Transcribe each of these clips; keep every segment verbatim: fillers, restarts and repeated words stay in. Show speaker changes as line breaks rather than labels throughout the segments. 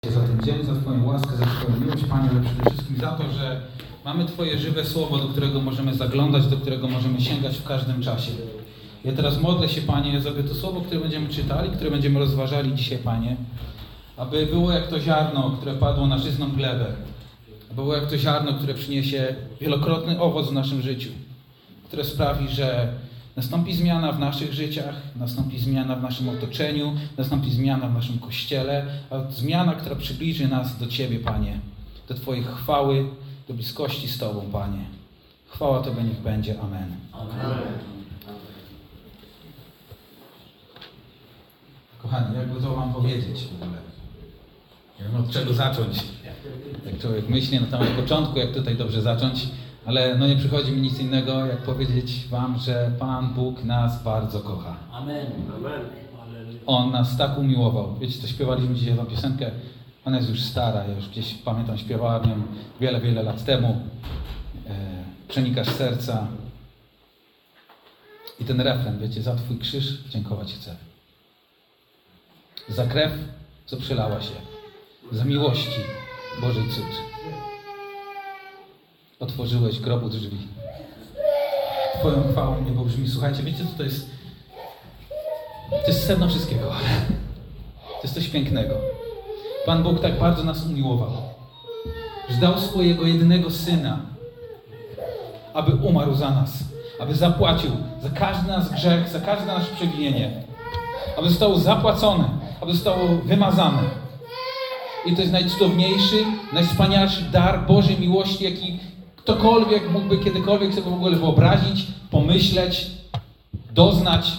za ten dzień, za Twoją łaskę, za Twoją miłość, Panie, ale przede wszystkim za to, że mamy Twoje żywe słowo, do którego możemy zaglądać, do którego możemy sięgać w każdym czasie. Ja teraz modlę się, Panie, żeby to słowo, które będziemy czytali, które będziemy rozważali dzisiaj, Panie, aby było jak to ziarno, które padło na żyzną glebę. Aby było jak to ziarno, które przyniesie wielokrotny owoc w naszym życiu, które sprawi, że nastąpi zmiana w naszych życiach, nastąpi zmiana w naszym otoczeniu, nastąpi zmiana w naszym Kościele, a zmiana, która przybliży nas do Ciebie, Panie, do Twojej chwały, do bliskości z Tobą, Panie. Chwała Tobie niech będzie. Amen.
Amen.
Kochani, jakby to Wam powiedzieć w ogóle? Nie wiem, od czego zacząć. Jak człowiek myśli na samym początku, jak tutaj dobrze zacząć, ale no nie przychodzi mi nic innego, jak powiedzieć Wam, że Pan Bóg nas bardzo kocha.
Amen. Amen.
On nas tak umiłował. Wiecie, to śpiewaliśmy dzisiaj tą piosenkę. Ona jest już stara, ja już gdzieś pamiętam, śpiewałem ją wiele, wiele lat temu. E, Przenikasz serca. I ten refren, wiecie, za Twój krzyż dziękować chcę. Za krew, co przelała się. Za miłości Bożej cud. Otworzyłeś grobu drzwi. Twoją chwałą niebo brzmi. Słuchajcie, wiecie, co to jest? To jest sedno wszystkiego. To jest coś pięknego. Pan Bóg tak bardzo nas umiłował, że dał swojego jedynego Syna, aby umarł za nas, aby zapłacił za każdy nasz grzech, za każde nasze przewinienie, aby zostało zapłacone, aby zostało wymazane. I to jest najcudowniejszy, najwspanialszy dar Bożej miłości, jaki ktokolwiek mógłby kiedykolwiek sobie w ogóle wyobrazić, pomyśleć, doznać.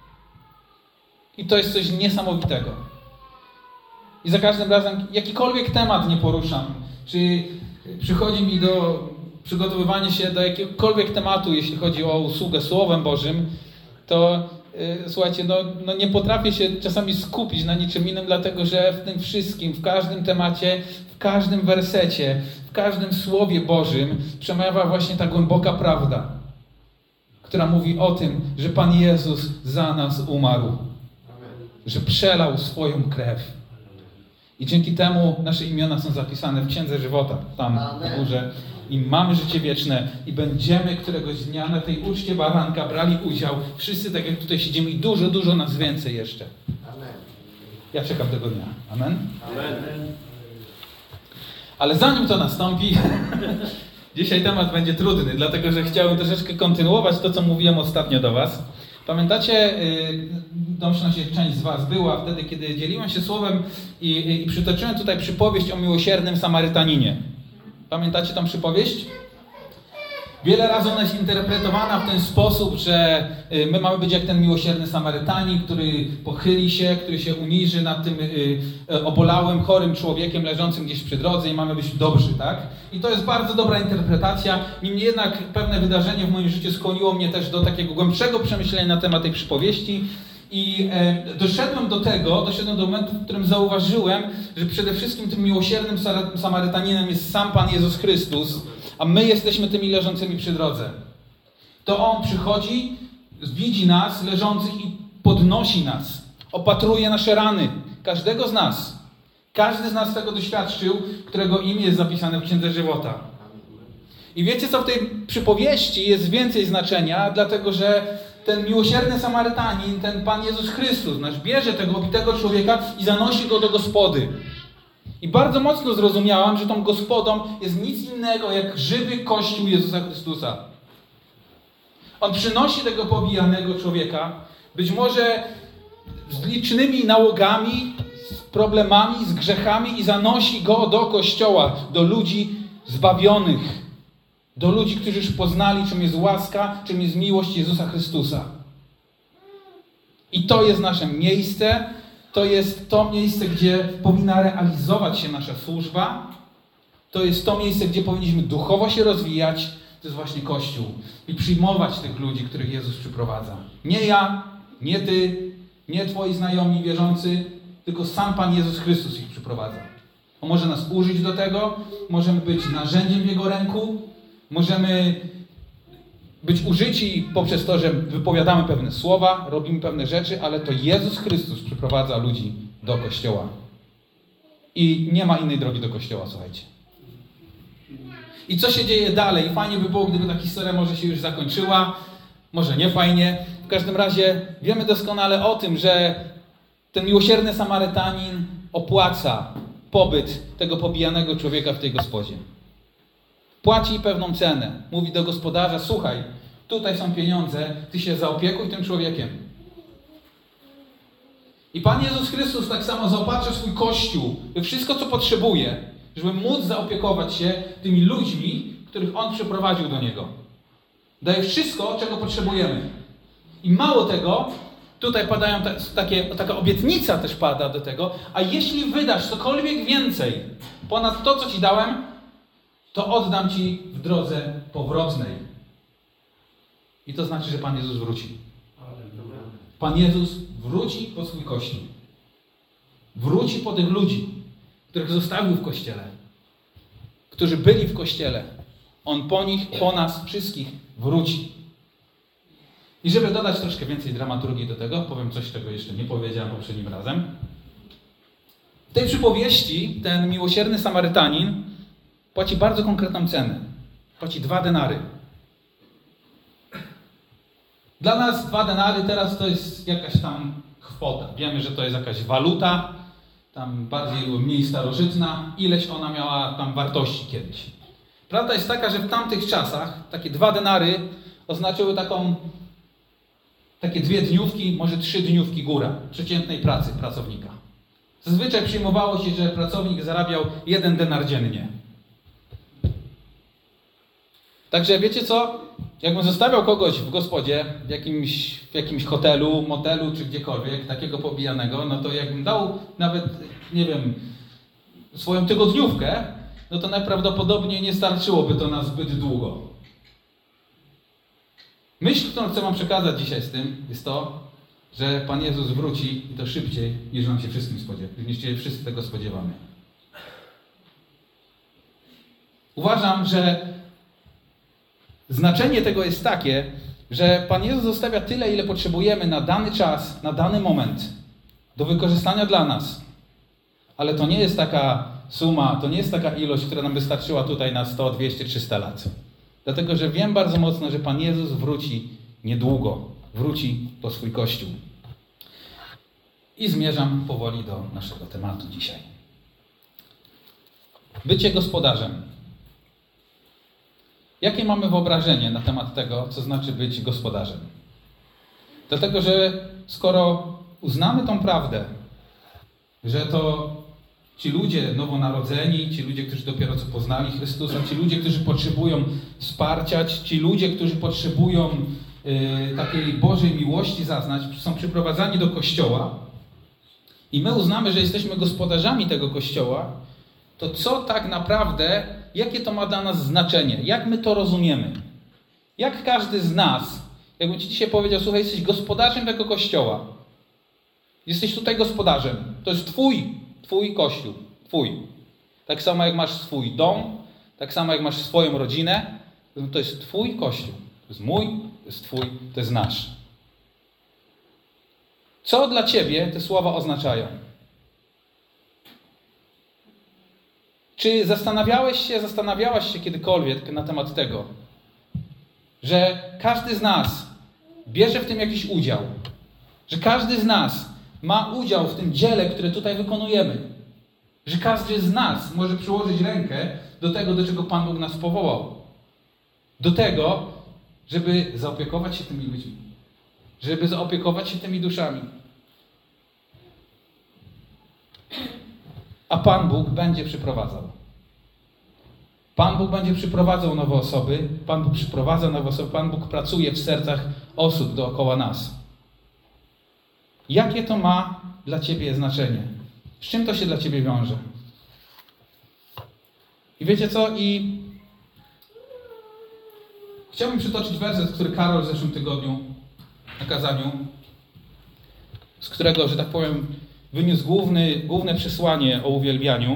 I to jest coś niesamowitego. I za każdym razem jakikolwiek temat nie poruszam, czy przychodzi mi do przygotowywania się do jakiegokolwiek tematu, jeśli chodzi o usługę Słowem Bożym, to yy, słuchajcie, no, no nie potrafię się czasami skupić na niczym innym, dlatego że w tym wszystkim, w każdym temacie, w każdym wersecie, w każdym Słowie Bożym przemawia właśnie ta głęboka prawda, która mówi o tym, że Pan Jezus za nas umarł, że przelał swoją krew. I dzięki temu nasze imiona są zapisane w Księdze Żywota, tam na górze. I mamy życie wieczne i będziemy któregoś dnia na tej uczcie baranka brali udział. Wszyscy tak jak tutaj siedzimy i dużo, dużo nas więcej jeszcze. Ja czekam tego dnia. Amen?
Amen.
Ale zanim to nastąpi, dzisiaj temat będzie trudny, dlatego że chciałem troszeczkę kontynuować to, co mówiłem ostatnio do Was. Pamiętacie, domyślam się, część z Was była wtedy, kiedy dzieliłem się słowem i, i, i przytoczyłem tutaj przypowieść o miłosiernym Samarytaninie. Pamiętacie tą przypowieść? Wiele razy ona jest interpretowana w ten sposób, że my mamy być jak ten miłosierny Samarytanin, który pochyli się, który się uniży nad tym obolałym, chorym człowiekiem leżącym gdzieś przy drodze i mamy być dobrzy, tak? I to jest bardzo dobra interpretacja. Niemniej jednak pewne wydarzenie w moim życiu skłoniło mnie też do takiego głębszego przemyślenia na temat tej przypowieści. I e, doszedłem do tego, doszedłem do momentu, w którym zauważyłem, że przede wszystkim tym miłosiernym Samarytaninem jest sam Pan Jezus Chrystus, a my jesteśmy tymi leżącymi przy drodze. To On przychodzi, widzi nas leżących i podnosi nas, opatruje nasze rany, każdego z nas. Każdy z nas tego doświadczył, którego imię jest zapisane w Księdze Żywota. I wiecie co, w tej przypowieści jest więcej znaczenia, dlatego że ten miłosierny Samarytanin, ten Pan Jezus Chrystus, nasz bierze tego obitego człowieka i zanosi go do gospody. I bardzo mocno zrozumiałam, że tą gospodą jest nic innego jak żywy Kościół Jezusa Chrystusa. On przynosi tego pobijanego człowieka, być może z licznymi nałogami, z problemami, z grzechami i zanosi go do Kościoła, do ludzi zbawionych. Do ludzi, którzy już poznali, czym jest łaska, czym jest miłość Jezusa Chrystusa. I to jest nasze miejsce, to jest to miejsce, gdzie powinna realizować się nasza służba. To jest to miejsce, gdzie powinniśmy duchowo się rozwijać. To jest właśnie Kościół. I przyjmować tych ludzi, których Jezus przyprowadza. Nie ja, nie Ty, nie Twoi znajomi wierzący, tylko sam Pan Jezus Chrystus ich przyprowadza. On może nas użyć do tego, możemy być narzędziem w Jego ręku, możemy być użyci poprzez to, że wypowiadamy pewne słowa, robimy pewne rzeczy, ale to Jezus Chrystus przyprowadza ludzi do Kościoła. I I nie ma innej drogi do kościoła, słuchajcie. I co się dzieje dalej? Fajnie by było, gdyby ta historia może się już zakończyła, może nie fajnie. W każdym razie wiemy doskonale o tym, że ten miłosierny Samarytanin opłaca pobyt tego pobijanego człowieka w tej gospodzie. Płaci pewną cenę. Mówi do gospodarza, słuchaj, tutaj są pieniądze, ty się zaopiekuj tym człowiekiem. I Pan Jezus Chrystus tak samo zaopatrza swój Kościół we wszystko, co potrzebuje, żeby móc zaopiekować się tymi ludźmi, których On przyprowadził do Niego. Daje wszystko, czego potrzebujemy. I mało tego, tutaj padają ta, takie, taka obietnica też pada do tego, a jeśli wydasz cokolwiek więcej ponad to, co Ci dałem, to oddam Ci w drodze powrotnej. I to znaczy, że Pan Jezus wróci. Pan Jezus wróci po swój Kościół. Wróci po tych ludzi, których zostawił w Kościele. Którzy byli w Kościele. On po nich, po nas wszystkich wróci. I żeby dodać troszkę więcej dramaturgii do tego, powiem coś, czego jeszcze nie powiedziałem poprzednim razem. W tej przypowieści ten miłosierny Samarytanin płaci bardzo konkretną cenę. Płaci dwa denary. Dla nas dwa denary teraz to jest jakaś tam kwota. Wiemy, że to jest jakaś waluta, tam bardziej lub mniej starożytna. Ileś ona miała tam wartości kiedyś. Prawda jest taka, że w tamtych czasach takie dwa denary oznaczały taką, takie dwie dniówki, może trzy dniówki góra przeciętnej pracy pracownika. Zazwyczaj przyjmowało się, że pracownik zarabiał jeden denar dziennie. Także wiecie co? Jakbym zostawiał kogoś w gospodzie, w jakimś, w jakimś hotelu, motelu czy gdziekolwiek, takiego pobijanego, no to jakbym dał nawet, nie wiem, swoją tygodniówkę, no to najprawdopodobniej nie starczyłoby to na zbyt długo. Myśl, którą chcę wam przekazać dzisiaj z tym, jest to, że Pan Jezus wróci i to szybciej, niż nam się wszystkim spodziewa, niż się wszyscy tego spodziewamy. Uważam, że znaczenie tego jest takie, że Pan Jezus zostawia tyle, ile potrzebujemy na dany czas, na dany moment, do wykorzystania dla nas. Ale to nie jest taka suma, to nie jest taka ilość, która nam wystarczyła tutaj na sto, dwieście, trzysta lat. Dlatego, że wiem bardzo mocno, że Pan Jezus wróci niedługo. Wróci po swój Kościół. I zmierzam powoli do naszego tematu dzisiaj. Bycie gospodarzem. Jakie mamy wyobrażenie na temat tego, co znaczy być gospodarzem? Dlatego, że skoro uznamy tą prawdę, że to ci ludzie nowonarodzeni, ci ludzie, którzy dopiero co poznali Chrystusa, ci ludzie, którzy potrzebują wsparcia, ci ludzie, którzy potrzebują y, takiej Bożej miłości zaznać, są przyprowadzani do Kościoła i my uznamy, że jesteśmy gospodarzami tego Kościoła, to co tak naprawdę, jakie to ma dla nas znaczenie? Jak my to rozumiemy? Jak każdy z nas, jakbym Ci dzisiaj powiedział, słuchaj, jesteś gospodarzem tego Kościoła. Jesteś tutaj gospodarzem. To jest Twój, Twój Kościół. Twój. Tak samo jak masz swój dom, tak samo jak masz swoją rodzinę, to jest Twój Kościół. To jest mój, to jest Twój, to jest nasz. Co dla Ciebie te słowa oznaczają? Czy zastanawiałeś się, zastanawiałaś się kiedykolwiek na temat tego, że każdy z nas bierze w tym jakiś udział, że każdy z nas ma udział w tym dziele, które tutaj wykonujemy, że każdy z nas może przyłożyć rękę do tego, do czego Pan Bóg nas powołał, do tego, żeby zaopiekować się tymi ludźmi, żeby zaopiekować się tymi duszami. A Pan Bóg będzie przyprowadzał. Pan Bóg będzie przyprowadzał nowe osoby, Pan Bóg przyprowadza nowe osoby, Pan Bóg pracuje w sercach osób dookoła nas. Jakie to ma dla Ciebie znaczenie? Z czym to się dla Ciebie wiąże? I wiecie co? I chciałbym przytoczyć werset, który Karol w zeszłym tygodniu na kazaniu, z którego, że tak powiem, wyniósł główny, główne przesłanie o uwielbianiu.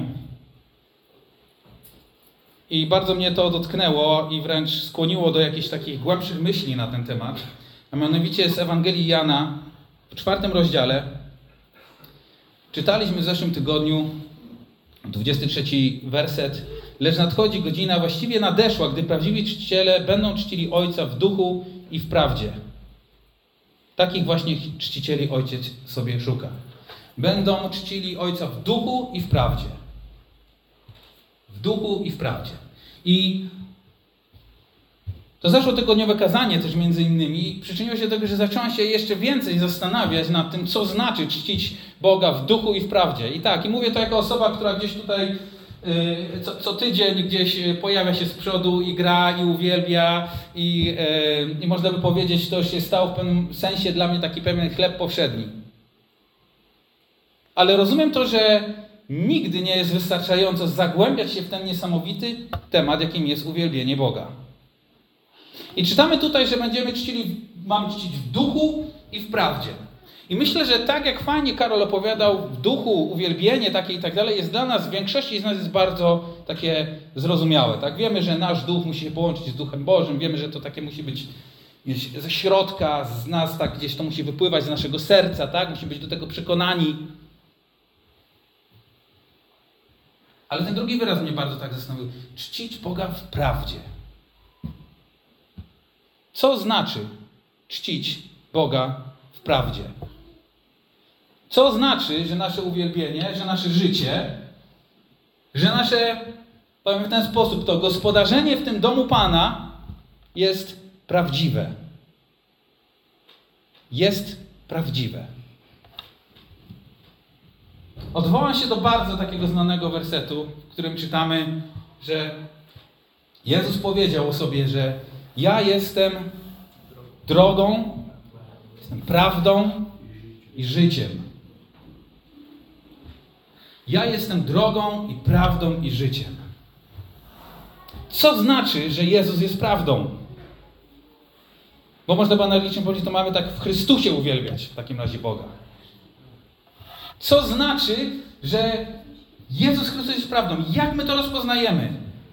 I bardzo mnie to dotknęło i wręcz skłoniło do jakichś takich głębszych myśli na ten temat. A mianowicie z Ewangelii Jana w czwartym rozdziale czytaliśmy w zeszłym tygodniu dwudziesty trzeci werset. Lecz nadchodzi godzina, właściwie nadeszła, gdy prawdziwi czciciele będą czcili Ojca w duchu i w prawdzie. Takich właśnie czcicieli Ojciec sobie szuka. Będą czcili Ojca w duchu i w prawdzie. W duchu i w prawdzie. I to zeszłotygodniowe kazanie też między innymi przyczyniło się do tego, że zacząłem się jeszcze więcej zastanawiać nad tym, co znaczy czcić Boga w duchu i w prawdzie. I tak, i mówię to jako osoba, która gdzieś tutaj yy, co, co tydzień gdzieś pojawia się z przodu i gra, i uwielbia, i, yy, i można by powiedzieć, to już się stało w pewnym sensie dla mnie taki pewien chleb powszedni. Ale rozumiem to, że nigdy nie jest wystarczająco zagłębiać się w ten niesamowity temat, jakim jest uwielbienie Boga. I czytamy tutaj, że będziemy czcili, mamy czcić w duchu i w prawdzie. I myślę, że tak jak fajnie Karol opowiadał, w duchu uwielbienie takie i tak dalej jest dla nas, w większości z nas jest bardzo takie zrozumiałe. Tak? Wiemy, że nasz duch musi się połączyć z Duchem Bożym, wiemy, że to takie musi być gdzieś ze środka, z nas, tak gdzieś to musi wypływać z naszego serca, tak? Musimy być do tego przekonani. Ale ten drugi wyraz mnie bardzo tak zastanowił. Czcić Boga w prawdzie. Co znaczy czcić Boga w prawdzie? Co znaczy, że nasze uwielbienie, że nasze życie, że nasze, powiem w ten sposób, to gospodarzenie w tym domu Pana jest prawdziwe. Jest prawdziwe. Odwołam się do bardzo takiego znanego wersetu, w którym czytamy, że Jezus powiedział o sobie, że ja jestem drogą, jestem prawdą i życiem. Ja jestem drogą i prawdą i życiem. Co znaczy, że Jezus jest prawdą? Bo można banalicznie powiedzieć, to mamy tak w Chrystusie uwielbiać w takim razie Boga. Co znaczy, że Jezus Chrystus jest prawdą? Jak my to rozpoznajemy?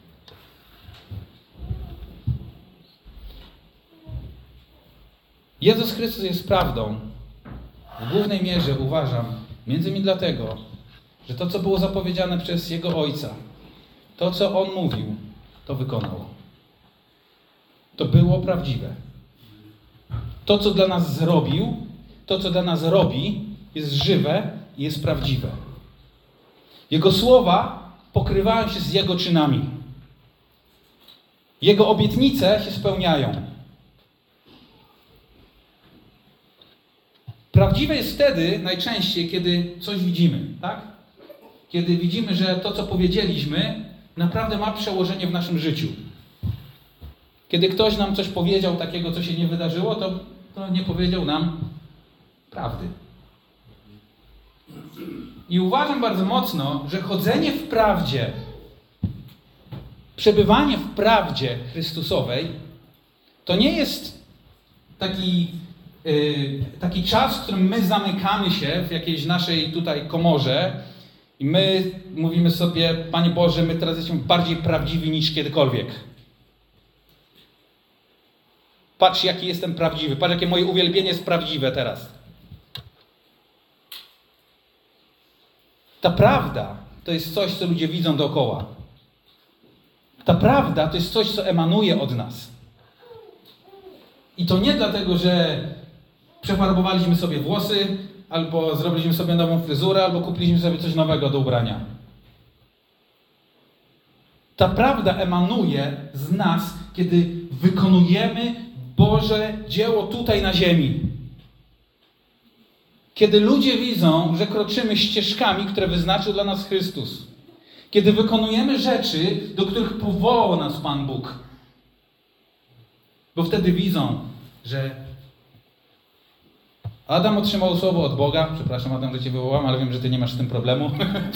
Jezus Chrystus jest prawdą. W głównej mierze uważam, między innymi dlatego, że to, co było zapowiedziane przez Jego Ojca, to, co On mówił, to wykonał. To było prawdziwe. To, co dla nas zrobił, to, co dla nas robi, jest żywe i jest prawdziwe. Jego słowa pokrywają się z Jego czynami. Jego obietnice się spełniają. Prawdziwe jest wtedy najczęściej, kiedy coś widzimy, tak? Kiedy widzimy, że to, co powiedzieliśmy, naprawdę ma przełożenie w naszym życiu. Kiedy ktoś nam coś powiedział takiego, co się nie wydarzyło, to, to nie powiedział nam prawdy. I uważam bardzo mocno, że chodzenie w prawdzie, przebywanie w prawdzie Chrystusowej, to nie jest taki, yy, taki czas, w którym my zamykamy się w jakiejś naszej tutaj komorze i my mówimy sobie, Panie Boże, my teraz jesteśmy bardziej prawdziwi niż kiedykolwiek. Patrz, jaki jestem prawdziwy. Patrz, jakie moje uwielbienie jest prawdziwe teraz. Ta prawda to jest coś, co ludzie widzą dookoła. Ta prawda to jest coś, co emanuje od nas. I to nie dlatego, że przefarbowaliśmy sobie włosy, albo zrobiliśmy sobie nową fryzurę, albo kupiliśmy sobie coś nowego do ubrania. Ta prawda emanuje z nas, kiedy wykonujemy Boże dzieło tutaj na ziemi. Kiedy ludzie widzą, że kroczymy ścieżkami, które wyznaczył dla nas Chrystus. Kiedy wykonujemy rzeczy, do których powołał nas Pan Bóg. Bo wtedy widzą, że Adam otrzymał słowo od Boga. Przepraszam, Adam, że Cię wywołam, ale wiem, że Ty nie masz z tym problemu.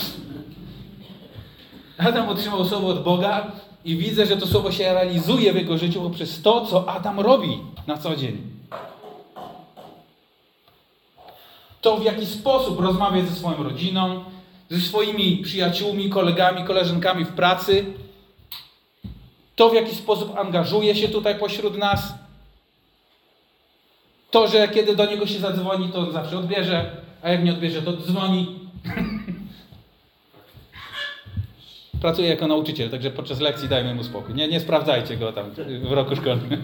Adam otrzymał słowo od Boga i widzę, że to słowo się realizuje w jego życiu poprzez to, co Adam robi na co dzień. To, w jaki sposób rozmawia ze swoją rodziną, ze swoimi przyjaciółmi, kolegami, koleżankami w pracy. To, w jaki sposób angażuje się tutaj pośród nas. To, że kiedy do niego się zadzwoni, to on zawsze odbierze, a jak nie odbierze, to dzwoni. pracuje jako nauczyciel, także podczas lekcji dajmy mu spokój. Nie, nie sprawdzajcie go tam w roku szkolnym.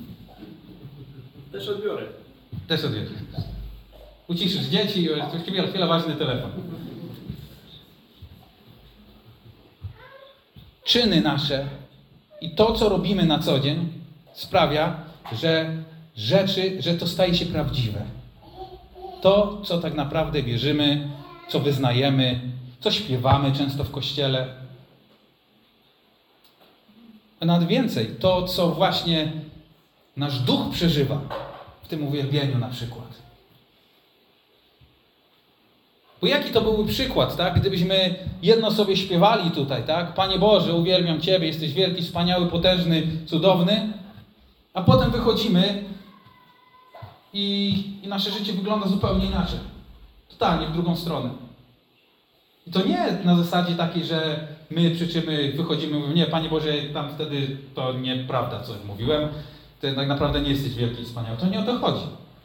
Też odbiorę.
Też odbiorę. Uciszysz dzieci, chwila, chwila ważny telefon. Czyny nasze i to, co robimy na co dzień, sprawia, że rzeczy, że to staje się prawdziwe. To, co tak naprawdę wierzymy, co wyznajemy, co śpiewamy często w kościele. A nawet więcej, to, co właśnie nasz duch przeżywa w tym uwielbieniu na przykład. Bo jaki to byłby przykład, tak? Gdybyśmy jedno sobie śpiewali tutaj, tak? Panie Boże, uwielbiam Ciebie, jesteś wielki, wspaniały, potężny, cudowny, a potem wychodzimy i, i nasze życie wygląda zupełnie inaczej. Totalnie w drugą stronę. I to nie na zasadzie takiej, że my krzyczymy, wychodzimy i mówimy, nie, Panie Boże, tam wtedy to nieprawda, co mówiłem, Ty tak naprawdę nie jesteś wielki i wspaniały. To nie o to chodzi.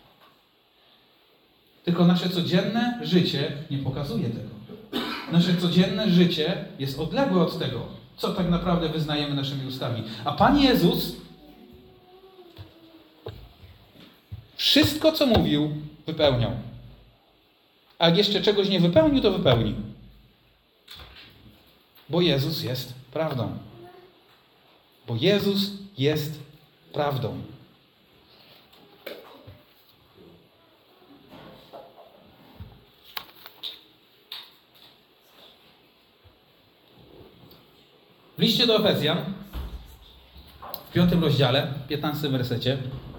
Tylko nasze codzienne życie nie pokazuje tego. Nasze codzienne życie jest odległe od tego, co tak naprawdę wyznajemy naszymi ustami. A Pan Jezus wszystko, co mówił, wypełniał. A jak jeszcze czegoś nie wypełnił, to wypełnił. Bo Jezus jest prawdą. Bo Jezus jest prawdą. W liście do Efezjan, w piątym rozdziale, piętnastym wersecie,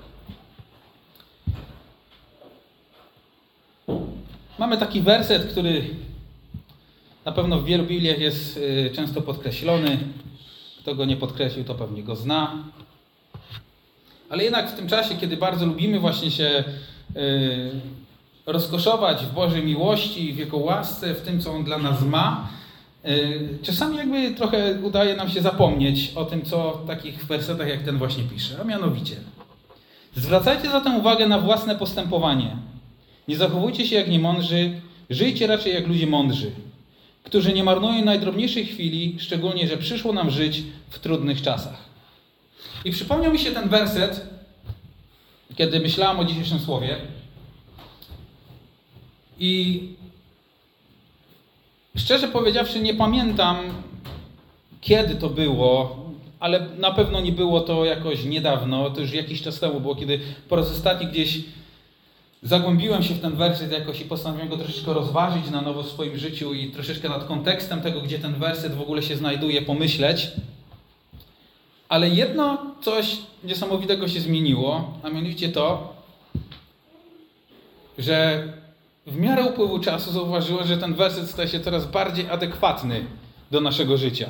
mamy taki werset, który na pewno w wielu Bibliach jest często podkreślony. Kto go nie podkreślił, to pewnie go zna. Ale jednak w tym czasie, kiedy bardzo lubimy właśnie się rozkoszować w Bożej miłości, w Jego łasce, w tym, co On dla nas ma, czasami jakby trochę udaje nam się zapomnieć o tym, co w takich wersetach jak ten właśnie pisze. A mianowicie, zwracajcie zatem uwagę na własne postępowanie. Nie zachowujcie się jak niemądrzy, żyjcie raczej jak ludzie mądrzy, którzy nie marnują najdrobniejszej chwili, szczególnie, że przyszło nam żyć w trudnych czasach. I przypomniał mi się ten werset, kiedy myślałem o dzisiejszym słowie. I szczerze powiedziawszy, nie pamiętam, kiedy to było, ale na pewno nie było to jakoś niedawno, to już jakiś czas temu było, kiedy po raz ostatni gdzieś zagłębiłem się w ten werset jakoś i postanowiłem go troszeczkę rozważyć na nowo w swoim życiu i troszeczkę nad kontekstem tego, gdzie ten werset w ogóle się znajduje, pomyśleć. Ale jedno coś niesamowitego się zmieniło, a mianowicie to, że w miarę upływu czasu zauważyłem, że ten werset staje się coraz bardziej adekwatny do naszego życia.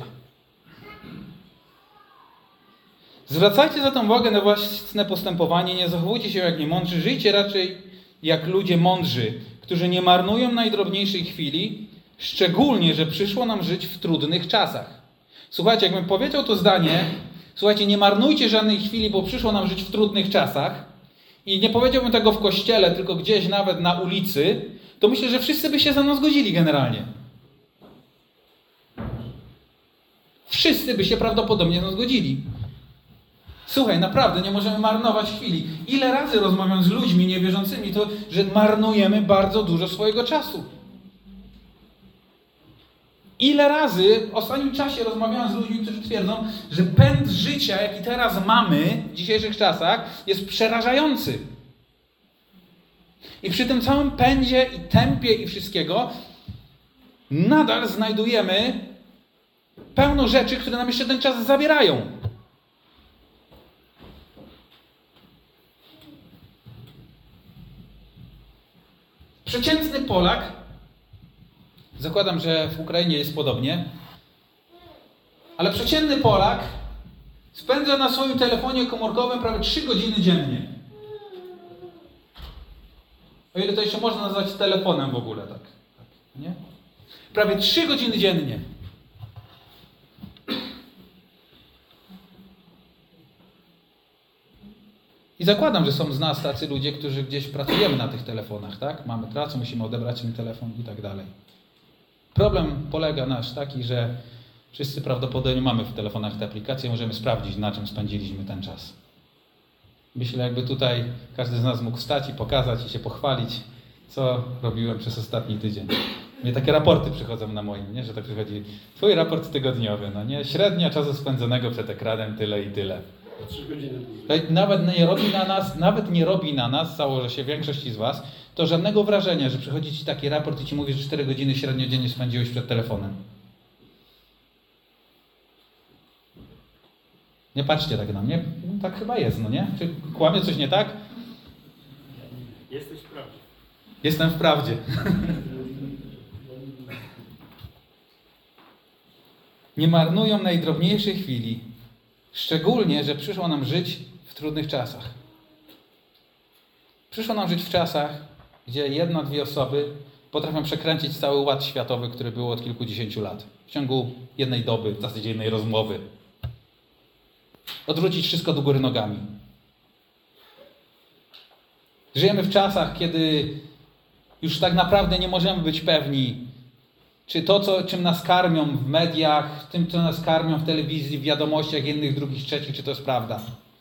Zwracajcie zatem uwagę na własne postępowanie, nie zachowujcie się jak niemądrzy, żyjcie raczej jak ludzie mądrzy, którzy nie marnują najdrobniejszej chwili, szczególnie, że przyszło nam żyć w trudnych czasach. Słuchajcie, jakbym powiedział to zdanie, słuchajcie, nie marnujcie żadnej chwili, bo przyszło nam żyć w trudnych czasach, i nie powiedziałbym tego w kościele, tylko gdzieś nawet na ulicy, to myślę, że wszyscy by się ze mną zgodzili generalnie. Wszyscy by się prawdopodobnie ze mną zgodzili. Słuchaj, naprawdę nie możemy marnować chwili. Ile razy rozmawiam z ludźmi niewierzącymi, to że marnujemy bardzo dużo swojego czasu. Ile razy w ostatnim czasie rozmawiałem z ludźmi, którzy twierdzą, że pęd życia, jaki teraz mamy w dzisiejszych czasach, jest przerażający. I przy tym całym pędzie i tempie i wszystkiego nadal znajdujemy pełno rzeczy, które nam jeszcze ten czas zabierają. Przeciętny Polak, zakładam, że w Ukrainie jest podobnie, ale przeciętny Polak spędza na swoim telefonie komórkowym prawie trzy godziny dziennie. O ile to jeszcze można nazwać telefonem w ogóle, tak? tak nie? Prawie trzy godziny dziennie. I zakładam, że są z nas tacy ludzie, którzy gdzieś pracujemy na tych telefonach, tak? Mamy pracę, musimy odebrać im telefon i tak dalej. Problem polega nasz taki, że Wszyscy prawdopodobnie mamy w telefonach te aplikacje, możemy sprawdzić, na czym spędziliśmy ten czas. Myślę, jakby tutaj każdy z nas mógł wstać i pokazać i się pochwalić, co robiłem przez ostatni tydzień. Mnie takie raporty przychodzą na moim, nie? Że tak przychodzi twój raport tygodniowy, no nie? Średnia czasu spędzonego przed ekranem tyle i tyle.
trzy godziny.
Nawet nie robi na nas, nawet nie robi na nas, założę się większości z was, to żadnego wrażenia, że przychodzi ci taki raport i ci mówi, że cztery godziny średnio dziennie spędziłeś przed telefonem. Nie patrzcie tak na mnie, no, tak chyba jest, no nie? Czy kłamie coś nie tak?
Jesteś w prawdzie.
Jestem w prawdzie. Nie marnują najdrobniejszej chwili, szczególnie, że przyszło nam żyć w trudnych czasach. Przyszło nam żyć w czasach, gdzie jedna, dwie osoby potrafią przekręcić cały ład światowy, który był od kilkudziesięciu lat. W ciągu jednej doby, w zasadzie jednej rozmowy. Odwrócić wszystko do góry nogami. Żyjemy w czasach, kiedy już tak naprawdę nie możemy być pewni, czy to, co, czym nas karmią w mediach, tym, co nas karmią w telewizji, w wiadomościach jednych, drugich, trzecich, czy to jest prawda.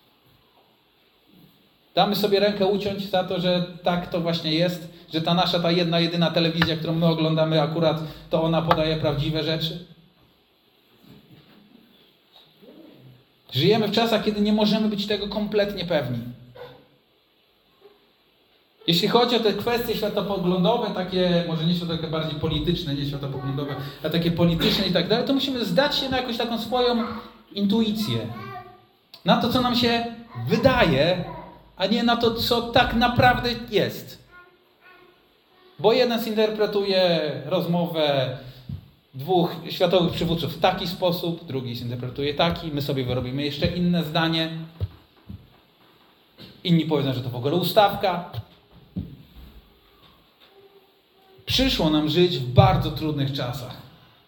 Damy sobie rękę uciąć za to, że tak to właśnie jest, że ta nasza, ta jedna, jedyna telewizja, którą my oglądamy akurat, to ona podaje prawdziwe rzeczy. Żyjemy w czasach, kiedy nie możemy być tego kompletnie pewni. Jeśli chodzi o te kwestie światopoglądowe, takie, może nie takie bardziej polityczne, nie światopoglądowe, a takie polityczne i tak dalej, to musimy zdać się na jakąś taką swoją intuicję. Na to, co nam się wydaje, a nie na to, co tak naprawdę jest. Bo jeden zinterpretuje rozmowę dwóch światowych przywódców w taki sposób, drugi zinterpretuje taki, my sobie wyrobimy jeszcze inne zdanie. Inni powiedzą, że to w ogóle ustawka. Przyszło nam żyć w bardzo trudnych czasach.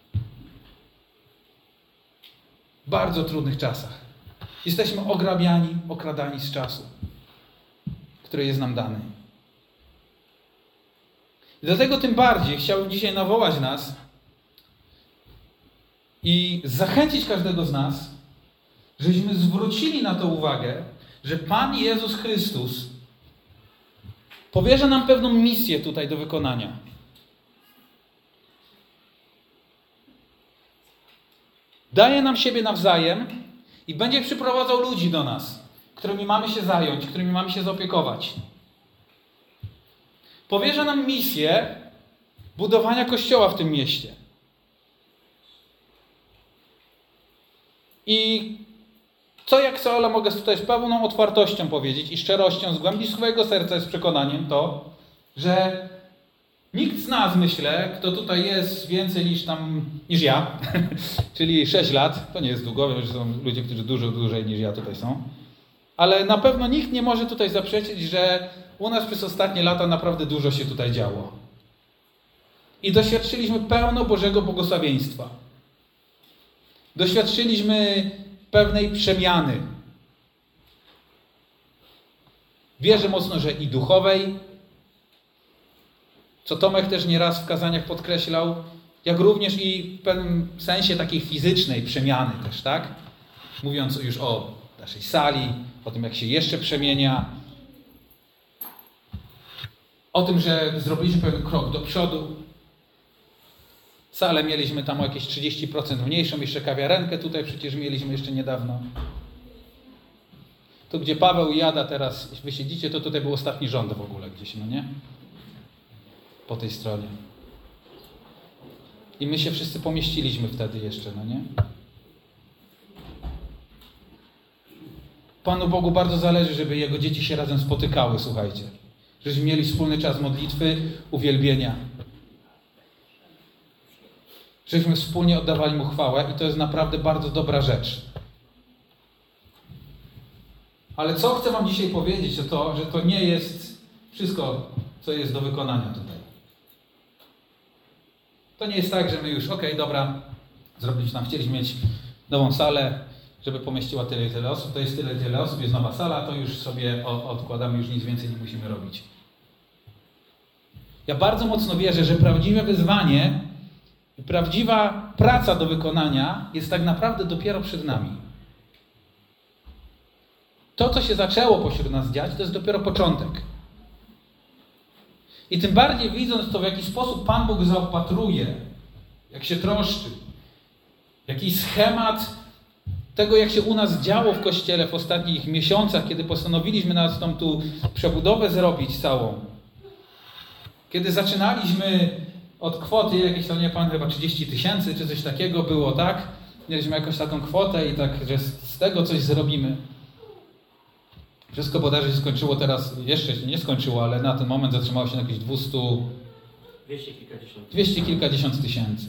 Bardzo trudnych czasach. Jesteśmy ograbiani, okradani z czasu, który jest nam dany. I dlatego tym bardziej chciałbym dzisiaj nawołać nas i zachęcić każdego z nas, żebyśmy zwrócili na to uwagę, że Pan Jezus Chrystus powierza nam pewną misję tutaj do wykonania. Daje nam siebie nawzajem i będzie przyprowadzał ludzi do nas, którymi mamy się zająć, którymi mamy się zaopiekować. Powierza nam misję budowania kościoła w tym mieście. I co jak co, ale mogę tutaj z pełną otwartością powiedzieć i szczerością, z głębi swojego serca jest przekonaniem to, że nikt z nas, myślę, kto tutaj jest więcej niż tam, niż ja, czyli sześć lat, to nie jest długo, wiem, że są ludzie, którzy dużo dłużej niż ja tutaj są, ale na pewno nikt nie może tutaj zaprzeczyć, że u nas przez ostatnie lata naprawdę dużo się tutaj działo. I doświadczyliśmy pełno Bożego błogosławieństwa. Doświadczyliśmy pewnej przemiany. Wierzę mocno, że i duchowej, co Tomek też nieraz w kazaniach podkreślał, jak również i w pewnym sensie takiej fizycznej przemiany też, tak? Mówiąc już o naszej sali, o tym, jak się jeszcze przemienia, o tym, że zrobiliśmy pewien krok do przodu. Salę mieliśmy tam o jakieś trzydzieści procent mniejszą, jeszcze kawiarenkę tutaj przecież mieliśmy jeszcze niedawno. Tu, gdzie Paweł i Jada teraz wy siedzicie, to tutaj był ostatni rząd w ogóle gdzieś, no nie? Po tej stronie. I my się wszyscy pomieściliśmy wtedy jeszcze, no nie? Panu Bogu bardzo zależy, żeby Jego dzieci się razem spotykały, słuchajcie. Żebyśmy mieli wspólny czas modlitwy, uwielbienia. Żebyśmy wspólnie oddawali Mu chwałę i to jest naprawdę bardzo dobra rzecz. Ale co chcę wam dzisiaj powiedzieć, to to, że to nie jest wszystko, co jest do wykonania tutaj. To nie jest tak, że my już, okej, okay, dobra, zrobiliśmy tam, chcieliśmy mieć nową salę, żeby pomieściła tyle i tyle osób, to jest tyle i tyle osób, jest nowa sala, to już sobie odkładamy, już nic więcej nie musimy robić. Ja bardzo mocno wierzę, że prawdziwe wyzwanie, prawdziwa praca do wykonania jest tak naprawdę dopiero przed nami. To, co się zaczęło pośród nas dziać, to jest dopiero początek. I tym bardziej widząc to, w jaki sposób Pan Bóg zaopatruje, jak się troszczy, jaki schemat tego, jak się u nas działo w Kościele w ostatnich miesiącach, kiedy postanowiliśmy nas tą tu przebudowę zrobić całą. Kiedy zaczynaliśmy od kwoty, jakieś tam, nie pan chyba trzydzieści tysięcy, czy coś takiego było, tak? Mieliśmy jakąś taką kwotę i tak, że z tego coś zrobimy. Wszystko bodajże się skończyło teraz, jeszcze się nie skończyło, ale na ten moment zatrzymało się na jakieś dwieście,
Dwieście kilkadziesiąt.
dwieście kilkadziesiąt tysięcy.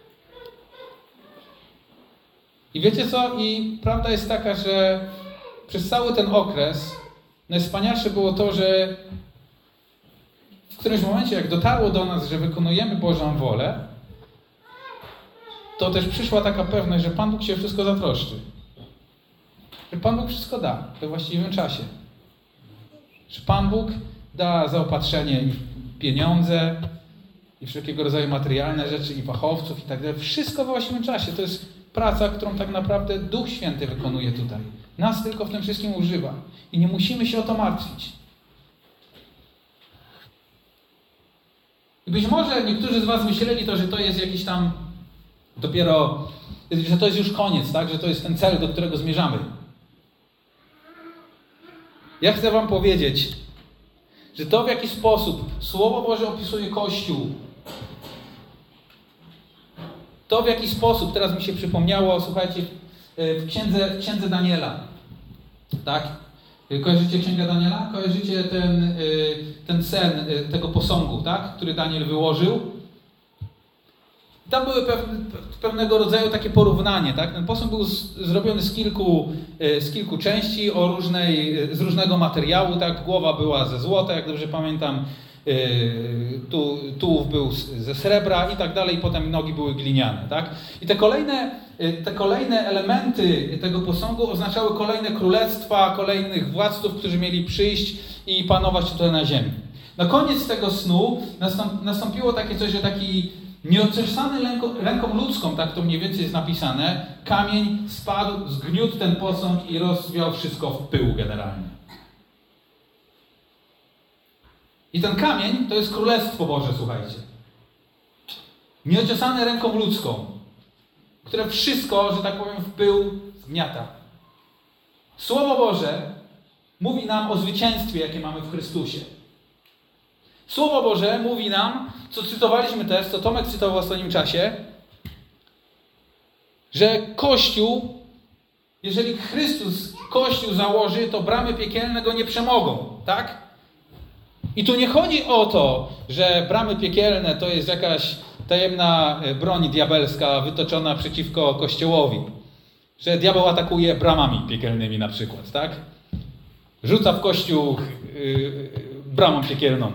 I wiecie co? I prawda jest taka, że przez cały ten okres najwspanialsze było to, że w którymś momencie, jak dotarło do nas, że wykonujemy Bożą wolę, to też przyszła taka pewność, że Pan Bóg się wszystko zatroszczy. Że Pan Bóg wszystko da we właściwym czasie. Że Pan Bóg da zaopatrzenie i w pieniądze, i wszelkiego rodzaju materialne rzeczy, i fachowców, i tak dalej. Wszystko we właściwym czasie. To jest praca, którą tak naprawdę Duch Święty wykonuje tutaj. Nas tylko w tym wszystkim używa. I nie musimy się o to martwić. I być może niektórzy z was myśleli to, że to jest jakiś tam dopiero, że to jest już koniec, tak? Że to jest ten cel, do którego zmierzamy. Ja chcę wam powiedzieć, że to, w jaki sposób Słowo Boże opisuje Kościół, to, w jaki sposób, teraz mi się przypomniało, słuchajcie, w księdze, w księdze Daniela, tak? Kojarzycie Księgę Daniela? Kojarzycie ten, ten sen tego posągu, tak? Który Daniel wyłożył? Tam były pewne, pewnego rodzaju takie porównanie, tak? Ten posąg był z, zrobiony z kilku, z kilku części, o różnej, z różnego materiału, tak? Głowa była ze złota, jak dobrze pamiętam, tu, tułów był ze srebra i tak dalej, i potem nogi były gliniane, tak? I te kolejne, te kolejne elementy tego posągu oznaczały kolejne królestwa, kolejnych władców, którzy mieli przyjść i panować tutaj na ziemi. Na koniec tego snu nastąpiło takie coś, że taki nieoczesany ręką, ręką ludzką, tak to mniej więcej jest napisane, kamień spadł, zgniótł ten posąg i rozwiał wszystko w pył generalnie. I ten kamień to jest Królestwo Boże, słuchajcie. Nieociosane ręką ludzką, które wszystko, że tak powiem, w pył zgniata. Słowo Boże mówi nam o zwycięstwie, jakie mamy w Chrystusie. Słowo Boże mówi nam, co cytowaliśmy też, co Tomek cytował w ostatnim czasie, że Kościół, jeżeli Chrystus Kościół założy, to bramy piekielne go nie przemogą, tak? I tu nie chodzi o to, że bramy piekielne to jest jakaś tajemna broń diabelska wytoczona przeciwko Kościołowi. Że diabeł atakuje bramami piekielnymi na przykład, tak? Rzuca w Kościół yy, bramą piekielną.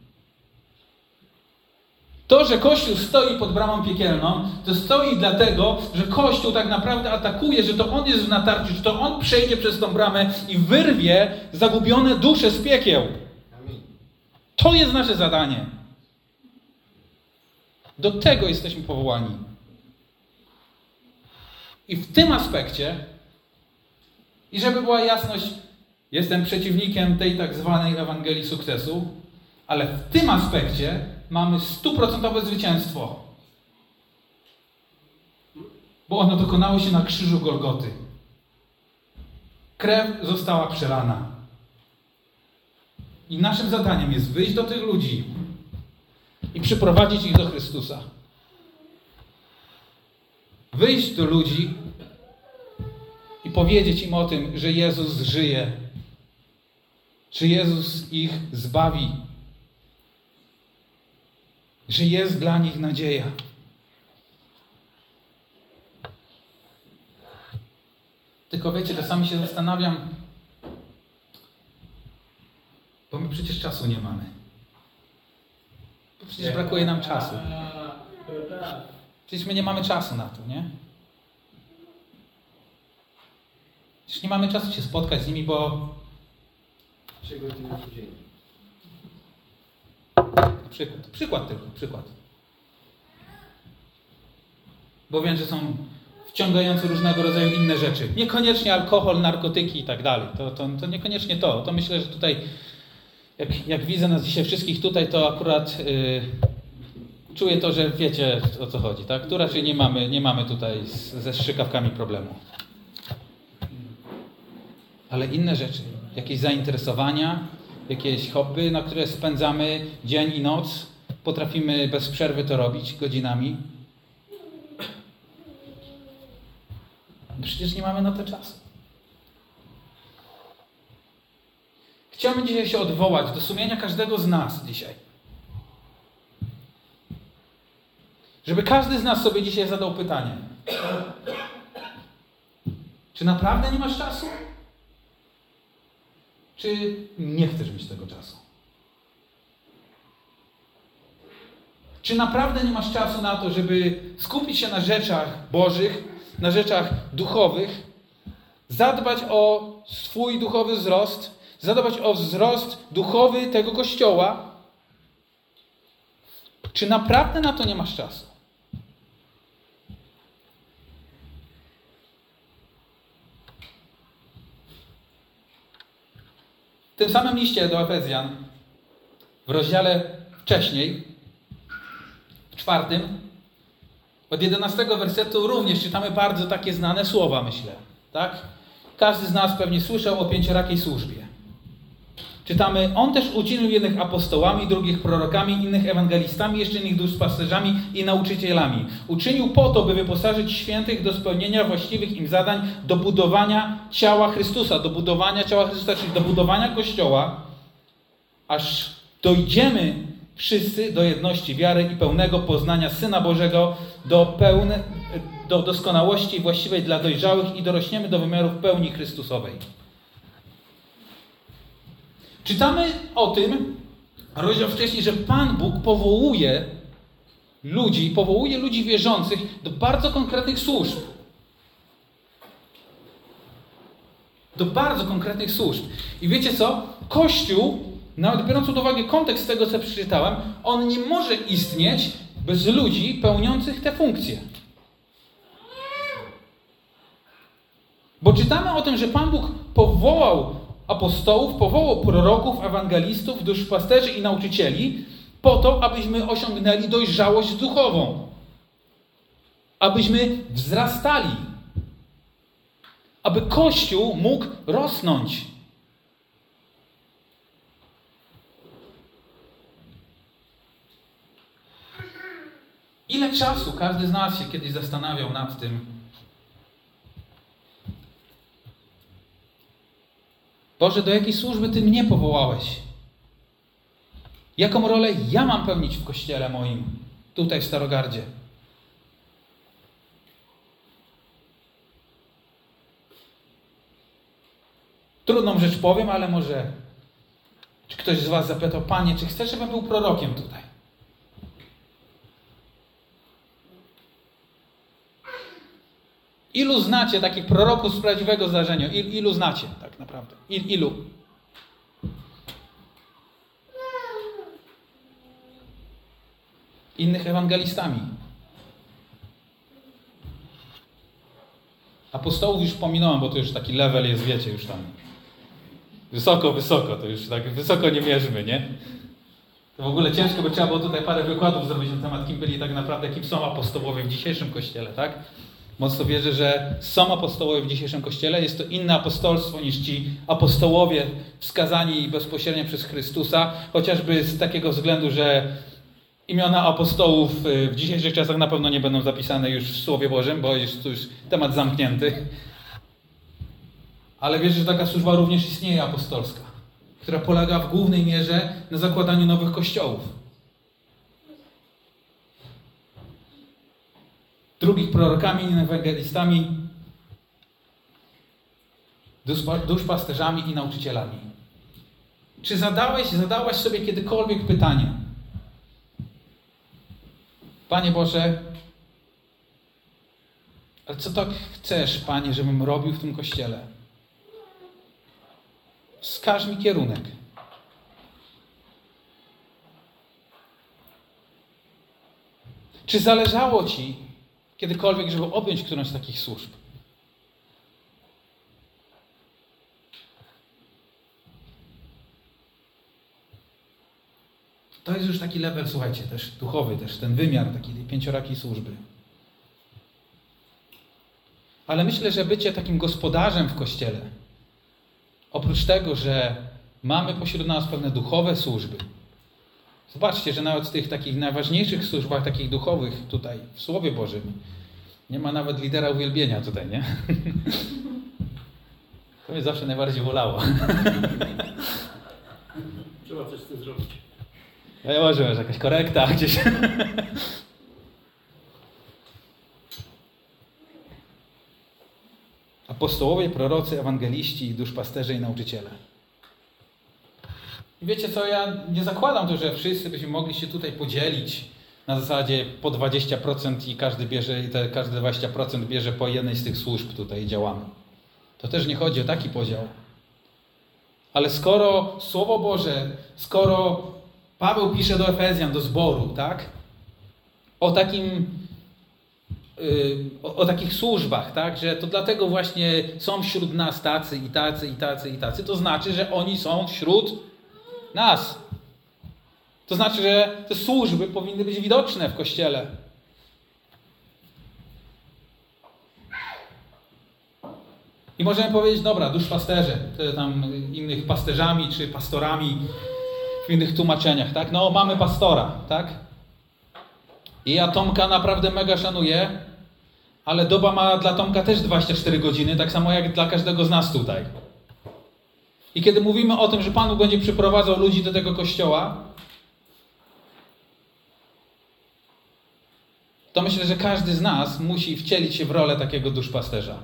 To, że Kościół stoi pod bramą piekielną, to stoi dlatego, że Kościół tak naprawdę atakuje, że to On jest w natarciu, że to On przejdzie przez tą bramę i wyrwie zagubione dusze z piekieł. To jest nasze zadanie. Do tego jesteśmy powołani. I w tym aspekcie, i żeby była jasność, jestem przeciwnikiem tej tak zwanej Ewangelii sukcesu, ale w tym aspekcie mamy stuprocentowe zwycięstwo. Bo ono dokonało się na krzyżu Golgoty. Krew została przelana. I naszym zadaniem jest wyjść do tych ludzi i przyprowadzić ich do Chrystusa. Wyjść do ludzi i powiedzieć im o tym, że Jezus żyje. Że Jezus ich zbawi. Że jest dla nich nadzieja. Tylko wiecie, czasami się zastanawiam, bo my przecież czasu nie mamy. Bo przecież brakuje nam czasu. Przecież my nie mamy czasu na to, nie? Przecież nie mamy czasu się spotkać z nimi, bo...
Trzy godziny dziennie.
Przykład, przykład tylko, przykład. bo wiem, że są wciągające różnego rodzaju inne rzeczy. Niekoniecznie alkohol, narkotyki i tak dalej. To, to, to niekoniecznie to. To myślę, że tutaj, jak, jak widzę nas dzisiaj wszystkich tutaj, to akurat yy, czuję to, że wiecie, o co chodzi, tak? Tu raczej nie mamy, nie mamy tutaj z, ze strzykawkami problemu. Ale inne rzeczy, jakieś zainteresowania, jakieś hobby, na które spędzamy dzień i noc, potrafimy bez przerwy to robić godzinami. Przecież nie mamy na to czasu. Chciałbym dzisiaj się odwołać do sumienia każdego z nas dzisiaj. Żeby każdy z nas sobie dzisiaj zadał pytanie. Czy naprawdę nie masz czasu? Czy nie chcesz mieć tego czasu? Czy naprawdę nie masz czasu na to, żeby skupić się na rzeczach bożych, na rzeczach duchowych, zadbać o swój duchowy wzrost, zadbać o wzrost duchowy tego Kościoła? Czy naprawdę na to nie masz czasu? W tym samym liście do Efezjan, w rozdziale wcześniej, w czwartym, od jedenastego wersetu również czytamy bardzo takie znane słowa, myślę. Tak? Każdy z nas pewnie słyszał o pięciorakiej służbie. Czytamy, on też uczynił jednych apostołami, drugich prorokami, innych ewangelistami, jeszcze innych duszpasterzami i nauczycielami. Uczynił po to, by wyposażyć świętych do spełnienia właściwych im zadań, do budowania ciała Chrystusa, do budowania ciała Chrystusa, czyli do budowania Kościoła, aż dojdziemy wszyscy do jedności wiary i pełnego poznania Syna Bożego, do, pełne, do doskonałości właściwej dla dojrzałych i dorośniemy do wymiarów pełni Chrystusowej. Czytamy o tym, rozdział wcześniej, że Pan Bóg powołuje ludzi, powołuje ludzi wierzących do bardzo konkretnych służb. Do bardzo konkretnych służb. I wiecie co? Kościół, nawet biorąc pod uwagę kontekst tego, co przeczytałem, on nie może istnieć bez ludzi pełniących te funkcje. Bo czytamy o tym, że Pan Bóg powołał apostołów, powołał proroków, ewangelistów, duszpasterzy i nauczycieli po to, abyśmy osiągnęli dojrzałość duchową. Abyśmy wzrastali. Aby Kościół mógł rosnąć. Ile czasu każdy z nas się kiedyś zastanawiał nad tym, Boże, do jakiej służby Ty mnie powołałeś? Jaką rolę ja mam pełnić w Kościele moim, tutaj w Starogardzie? Trudną rzecz powiem, ale może czy ktoś z was zapytał, Panie, czy chcesz, żebym był prorokiem tutaj? Ilu znacie takich proroków z prawdziwego zdarzenia? Il, ilu znacie tak naprawdę? Il, ilu? Innych ewangelistami. Apostołów już pominąłem, bo to już taki level jest, wiecie, już tam wysoko, wysoko, to już tak wysoko nie mierzymy, nie? To w ogóle ciężko, bo trzeba było tutaj parę wykładów zrobić na temat, kim byli tak naprawdę, kim są apostołowie w dzisiejszym Kościele, tak? Mocno wierzę, że są apostołowie w dzisiejszym Kościele. Jest to inne apostolstwo niż ci apostołowie wskazani bezpośrednio przez Chrystusa, chociażby z takiego względu, że imiona apostołów w dzisiejszych czasach na pewno nie będą zapisane już w Słowie Bożym, bo jest to już temat zamknięty. Ale wierzę, że taka służba również istnieje apostolska, która polega w głównej mierze na zakładaniu nowych kościołów. Drugich prorokami, ewangelistami, duszpasterzami i nauczycielami. Czy zadałeś, zadałaś sobie kiedykolwiek pytanie? Panie Boże, ale co tak chcesz, Panie, żebym robił w tym Kościele? Wskaż mi kierunek. Czy zależało Ci kiedykolwiek, żeby objąć którąś z takich służb. To jest już taki level, słuchajcie, też duchowy, też ten wymiar takiej pięciorakiej służby. Ale myślę, że bycie takim gospodarzem w Kościele, oprócz tego, że mamy pośród nas pewne duchowe służby. Zobaczcie, że nawet w tych takich najważniejszych służbach, takich duchowych tutaj, w Słowie Bożym, nie ma nawet lidera uwielbienia tutaj, nie? To mnie zawsze najbardziej bolało.
Trzeba coś z tym zrobić.
Ja może, że jakaś korekta gdzieś. Apostołowie, prorocy, ewangeliści, duszpasterze i nauczyciele. I wiecie co, ja nie zakładam to, że wszyscy byśmy mogli się tutaj podzielić na zasadzie po dwadzieścia procent i każdy bierze, i te każde dwadzieścia procent bierze po jednej z tych służb tutaj i działamy. To też nie chodzi o taki podział. Ale skoro Słowo Boże, skoro Paweł pisze do Efezjan, do zboru, tak? O takim O, o takich służbach, tak, że to dlatego właśnie są wśród nas tacy i tacy i tacy i tacy, to znaczy, że oni są wśród nas. To znaczy, że te służby powinny być widoczne w Kościele. I możemy powiedzieć, dobra, duszpasterze, to tam innych pasterzami czy pastorami w innych tłumaczeniach, tak? No, mamy pastora, tak? I ja Tomka naprawdę mega szanuję, ale doba ma dla Tomka też dwadzieścia cztery godziny, tak samo jak dla każdego z nas tutaj. I kiedy mówimy o tym, że Pan Bóg będzie przyprowadzał ludzi do tego kościoła, to myślę, że każdy z nas musi wcielić się w rolę takiego duszpasterza.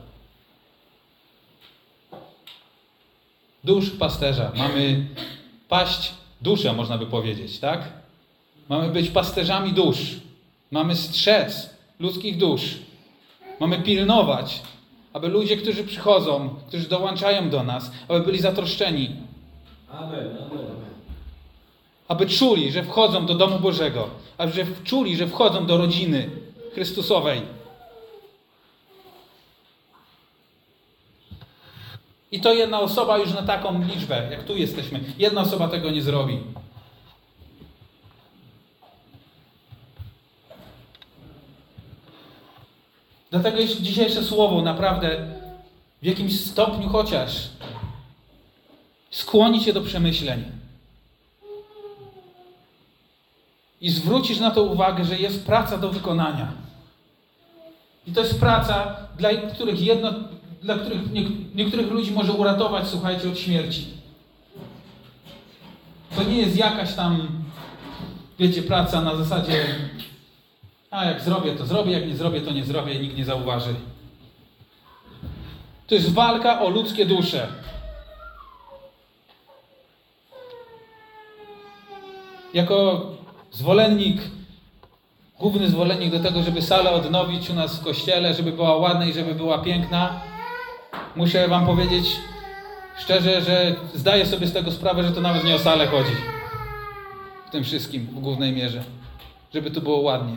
Duszpasterza. Mamy paść duszę, można by powiedzieć, tak? Mamy być pasterzami dusz. Mamy strzec ludzkich dusz. Mamy pilnować, aby ludzie, którzy przychodzą, którzy dołączają do nas, aby byli zatroszczeni.
Amen, amen.
Aby czuli, że wchodzą do domu Bożego. Aby czuli, że wchodzą do rodziny Chrystusowej. I to jedna osoba już na taką liczbę, jak tu jesteśmy. Jedna osoba tego nie zrobi. Dlatego jest dzisiejsze słowo naprawdę w jakimś stopniu chociaż skłoni cię do przemyśleń. I zwrócisz na to uwagę, że jest praca do wykonania. I to jest praca, dla których, jedno, dla których nie, niektórych ludzi może uratować, słuchajcie, od śmierci. To nie jest jakaś tam, wiecie, praca na zasadzie a jak zrobię, to zrobię, jak nie zrobię, to nie zrobię i nikt nie zauważy. To jest walka o ludzkie dusze. Jako zwolennik, główny zwolennik do tego, żeby salę odnowić u nas w kościele, żeby była ładna i żeby była piękna, muszę wam powiedzieć szczerze, że zdaję sobie z tego sprawę, że to nawet nie o salę chodzi. W tym wszystkim, w głównej mierze. Żeby tu było ładnie.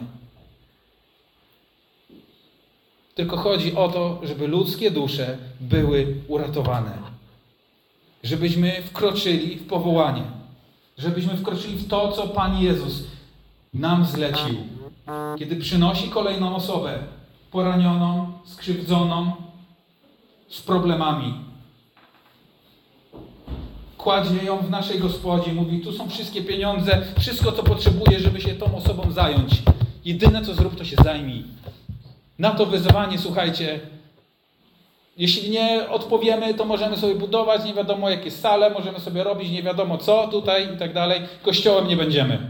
Tylko chodzi o to, żeby ludzkie dusze były uratowane. Żebyśmy wkroczyli w powołanie. Żebyśmy wkroczyli w to, co Pan Jezus nam zlecił. Kiedy przynosi kolejną osobę poranioną, skrzywdzoną, z problemami. Kładzie ją w naszej gospodzie, mówi, tu są wszystkie pieniądze, wszystko, co potrzebuje, żeby się tą osobą zająć. Jedyne, co zrób, to się zajmij. Na to wyzwanie, słuchajcie, jeśli nie odpowiemy, to możemy sobie budować nie wiadomo jakie sale, możemy sobie robić nie wiadomo co tutaj i tak dalej. Kościołem nie będziemy.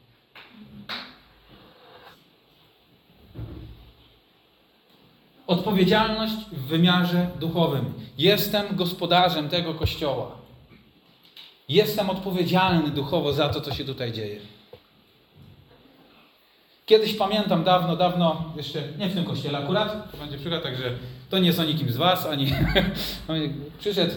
Odpowiedzialność w wymiarze duchowym. Jestem gospodarzem tego kościoła. Jestem odpowiedzialny duchowo za to, co się tutaj dzieje. Kiedyś pamiętam dawno, dawno, jeszcze nie w tym kościele akurat, to będzie przykład, także to nie jest o nikim z was, ani przyszedł,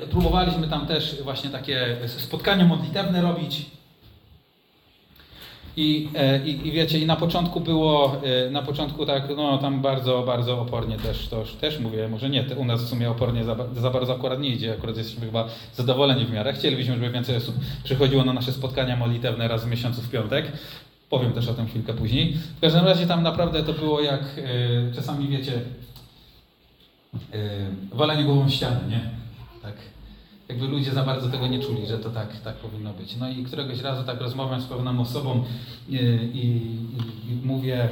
próbowaliśmy tam też właśnie takie spotkania modlitewne robić I, e, i, i wiecie, i na początku było, e, na początku tak, no tam bardzo, bardzo opornie też, to już też mówię, może nie, te, u nas w sumie opornie za, za bardzo akurat nie idzie, akurat jesteśmy chyba zadowoleni w miarę. Chcielibyśmy, żeby więcej osób przychodziło na nasze spotkania modlitewne raz w miesiącu w piątek. Powiem też o tym chwilkę później. W każdym razie tam naprawdę to było jak, e, czasami wiecie, e, walenie głową w ścianę, nie? Tak. Jakby ludzie za bardzo tego nie czuli, że to tak, tak powinno być. No i któregoś razu tak rozmawiam z pewną osobą i, i, i, i mówię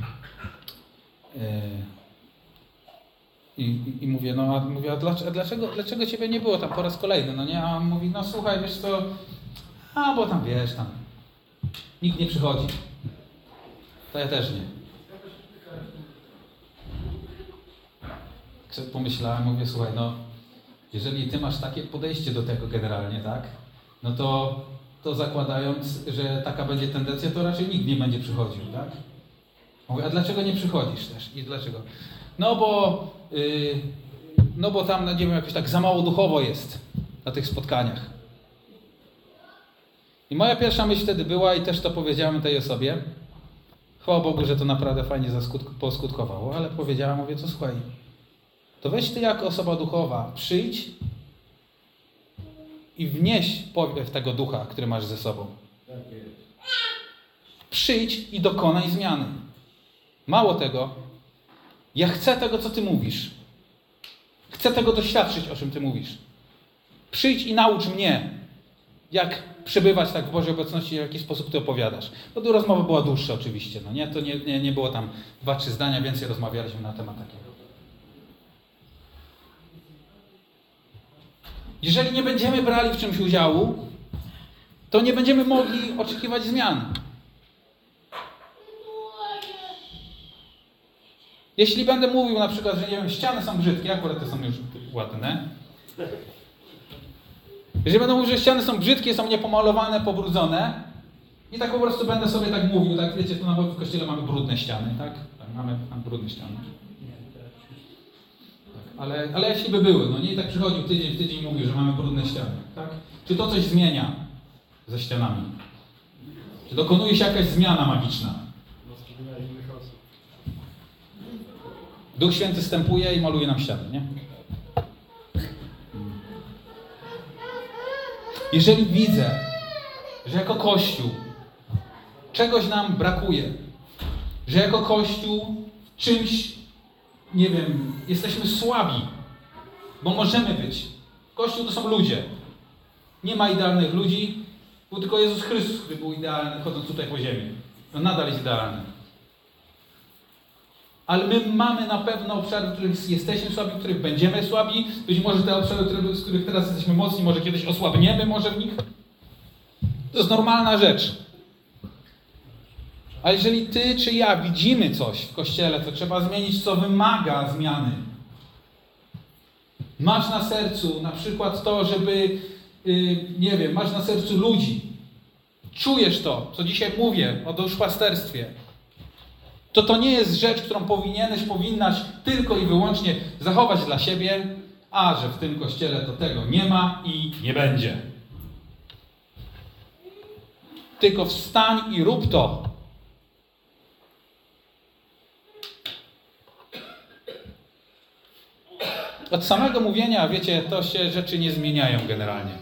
i, i, i mówię, no a mówię, a dlaczego, dlaczego, dlaczego ciebie nie było tam po raz kolejny, no nie? A on mówi, no słuchaj, wiesz co, a bo tam wiesz, tam nikt nie przychodzi. To ja też nie. Tak sobie pomyślałem, mówię, słuchaj, no jeżeli ty masz takie podejście do tego generalnie, tak, no to, to zakładając, że taka będzie tendencja, to raczej nikt nie będzie przychodził, tak? Mówię, a dlaczego nie przychodzisz też? I dlaczego? No bo, yy, no bo tam, nie wiem, jakoś tak za mało duchowo jest na tych spotkaniach. I moja pierwsza myśl wtedy była, i też to powiedziałem tej osobie, chwała Bogu, że to naprawdę fajnie zaskutk- poskutkowało, ale powiedziałem, mówię, co słuchaj, to weź ty jako osoba duchowa, przyjdź i wnieś powiew tego ducha, który masz ze sobą. Przyjdź i dokonaj zmiany. Mało tego, ja chcę tego, co ty mówisz. Chcę tego doświadczyć, o czym ty mówisz. Przyjdź i naucz mnie, jak przebywać tak w Bożej obecności, w jaki sposób ty opowiadasz. No tu rozmowa była dłuższa oczywiście, no nie? To nie, nie, nie było tam dwa, trzy zdania, więcej rozmawialiśmy na temat takiego. Jeżeli nie będziemy brali w czymś udziału, to nie będziemy mogli oczekiwać zmian. Jeśli będę mówił na przykład, że nie wiem, ściany są brzydkie, akurat te są już ładne. Jeżeli będę mówił, że ściany są brzydkie, są niepomalowane, pobrudzone i tak po prostu będę sobie tak mówił, tak wiecie, tu na w kościele mamy brudne ściany, tak? Tak, mamy, mamy brudne ściany. Ale, ale jeśli by były, no nie i tak przychodził tydzień w tydzień i mówił, że mamy brudne ściany, tak? Czy to coś zmienia ze ścianami? Czy dokonuje się jakaś zmiana magiczna? Duch Święty wstępuje i maluje nam ściany, nie? Jeżeli widzę, że jako Kościół czegoś nam brakuje, że jako Kościół w czymś, nie wiem, jesteśmy słabi, bo możemy być. Kościół to są ludzie. Nie ma idealnych ludzi, był tylko Jezus Chrystus, który był idealny, chodząc tutaj po ziemi. On nadal jest idealny. Ale my mamy na pewno obszary, w których jesteśmy słabi, w których będziemy słabi. Być może te obszary, z których teraz jesteśmy mocni, może kiedyś osłabniemy może w nich. To jest normalna rzecz. A jeżeli ty czy ja widzimy coś w Kościele, to trzeba zmienić, co wymaga zmiany. Masz na sercu na przykład to, żeby, yy, nie wiem, masz na sercu ludzi. Czujesz to, co dzisiaj mówię o duszpasterstwie. To to nie jest rzecz, którą powinieneś, powinnaś tylko i wyłącznie zachować dla siebie, a że w tym Kościele to tego nie ma i nie będzie. Tylko wstań i rób to. Od samego mówienia, wiecie, to się rzeczy nie zmieniają generalnie.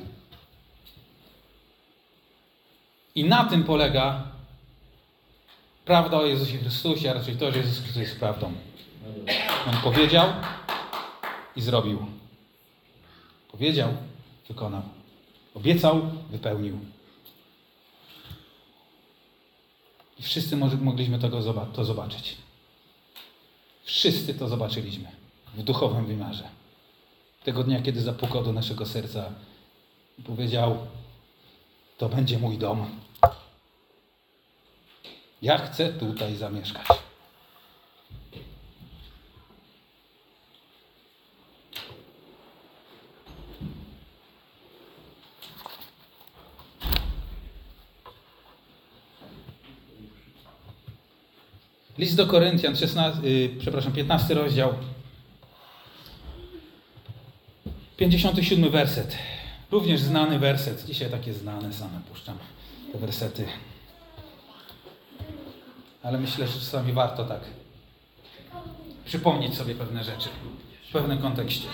I na tym polega prawda o Jezusie Chrystusie, a raczej to, że Jezus Chrystus jest prawdą. On powiedział i zrobił. Powiedział, wykonał. Obiecał, wypełnił. I wszyscy mogliśmy tego to zobaczyć. Wszyscy to zobaczyliśmy w duchowym wymiarze. Tego dnia, kiedy zapukał do naszego serca i powiedział, to będzie mój dom. Ja chcę tutaj zamieszkać. List do Koryntian, szesnasty, yy, przepraszam, piętnasty rozdział, pięćdziesiąty siódmy werset. Również znany werset. Dzisiaj takie znane same puszczam te wersety. ale myślę, że czasami warto tak przypomnieć sobie pewne rzeczy w pewnym kontekście.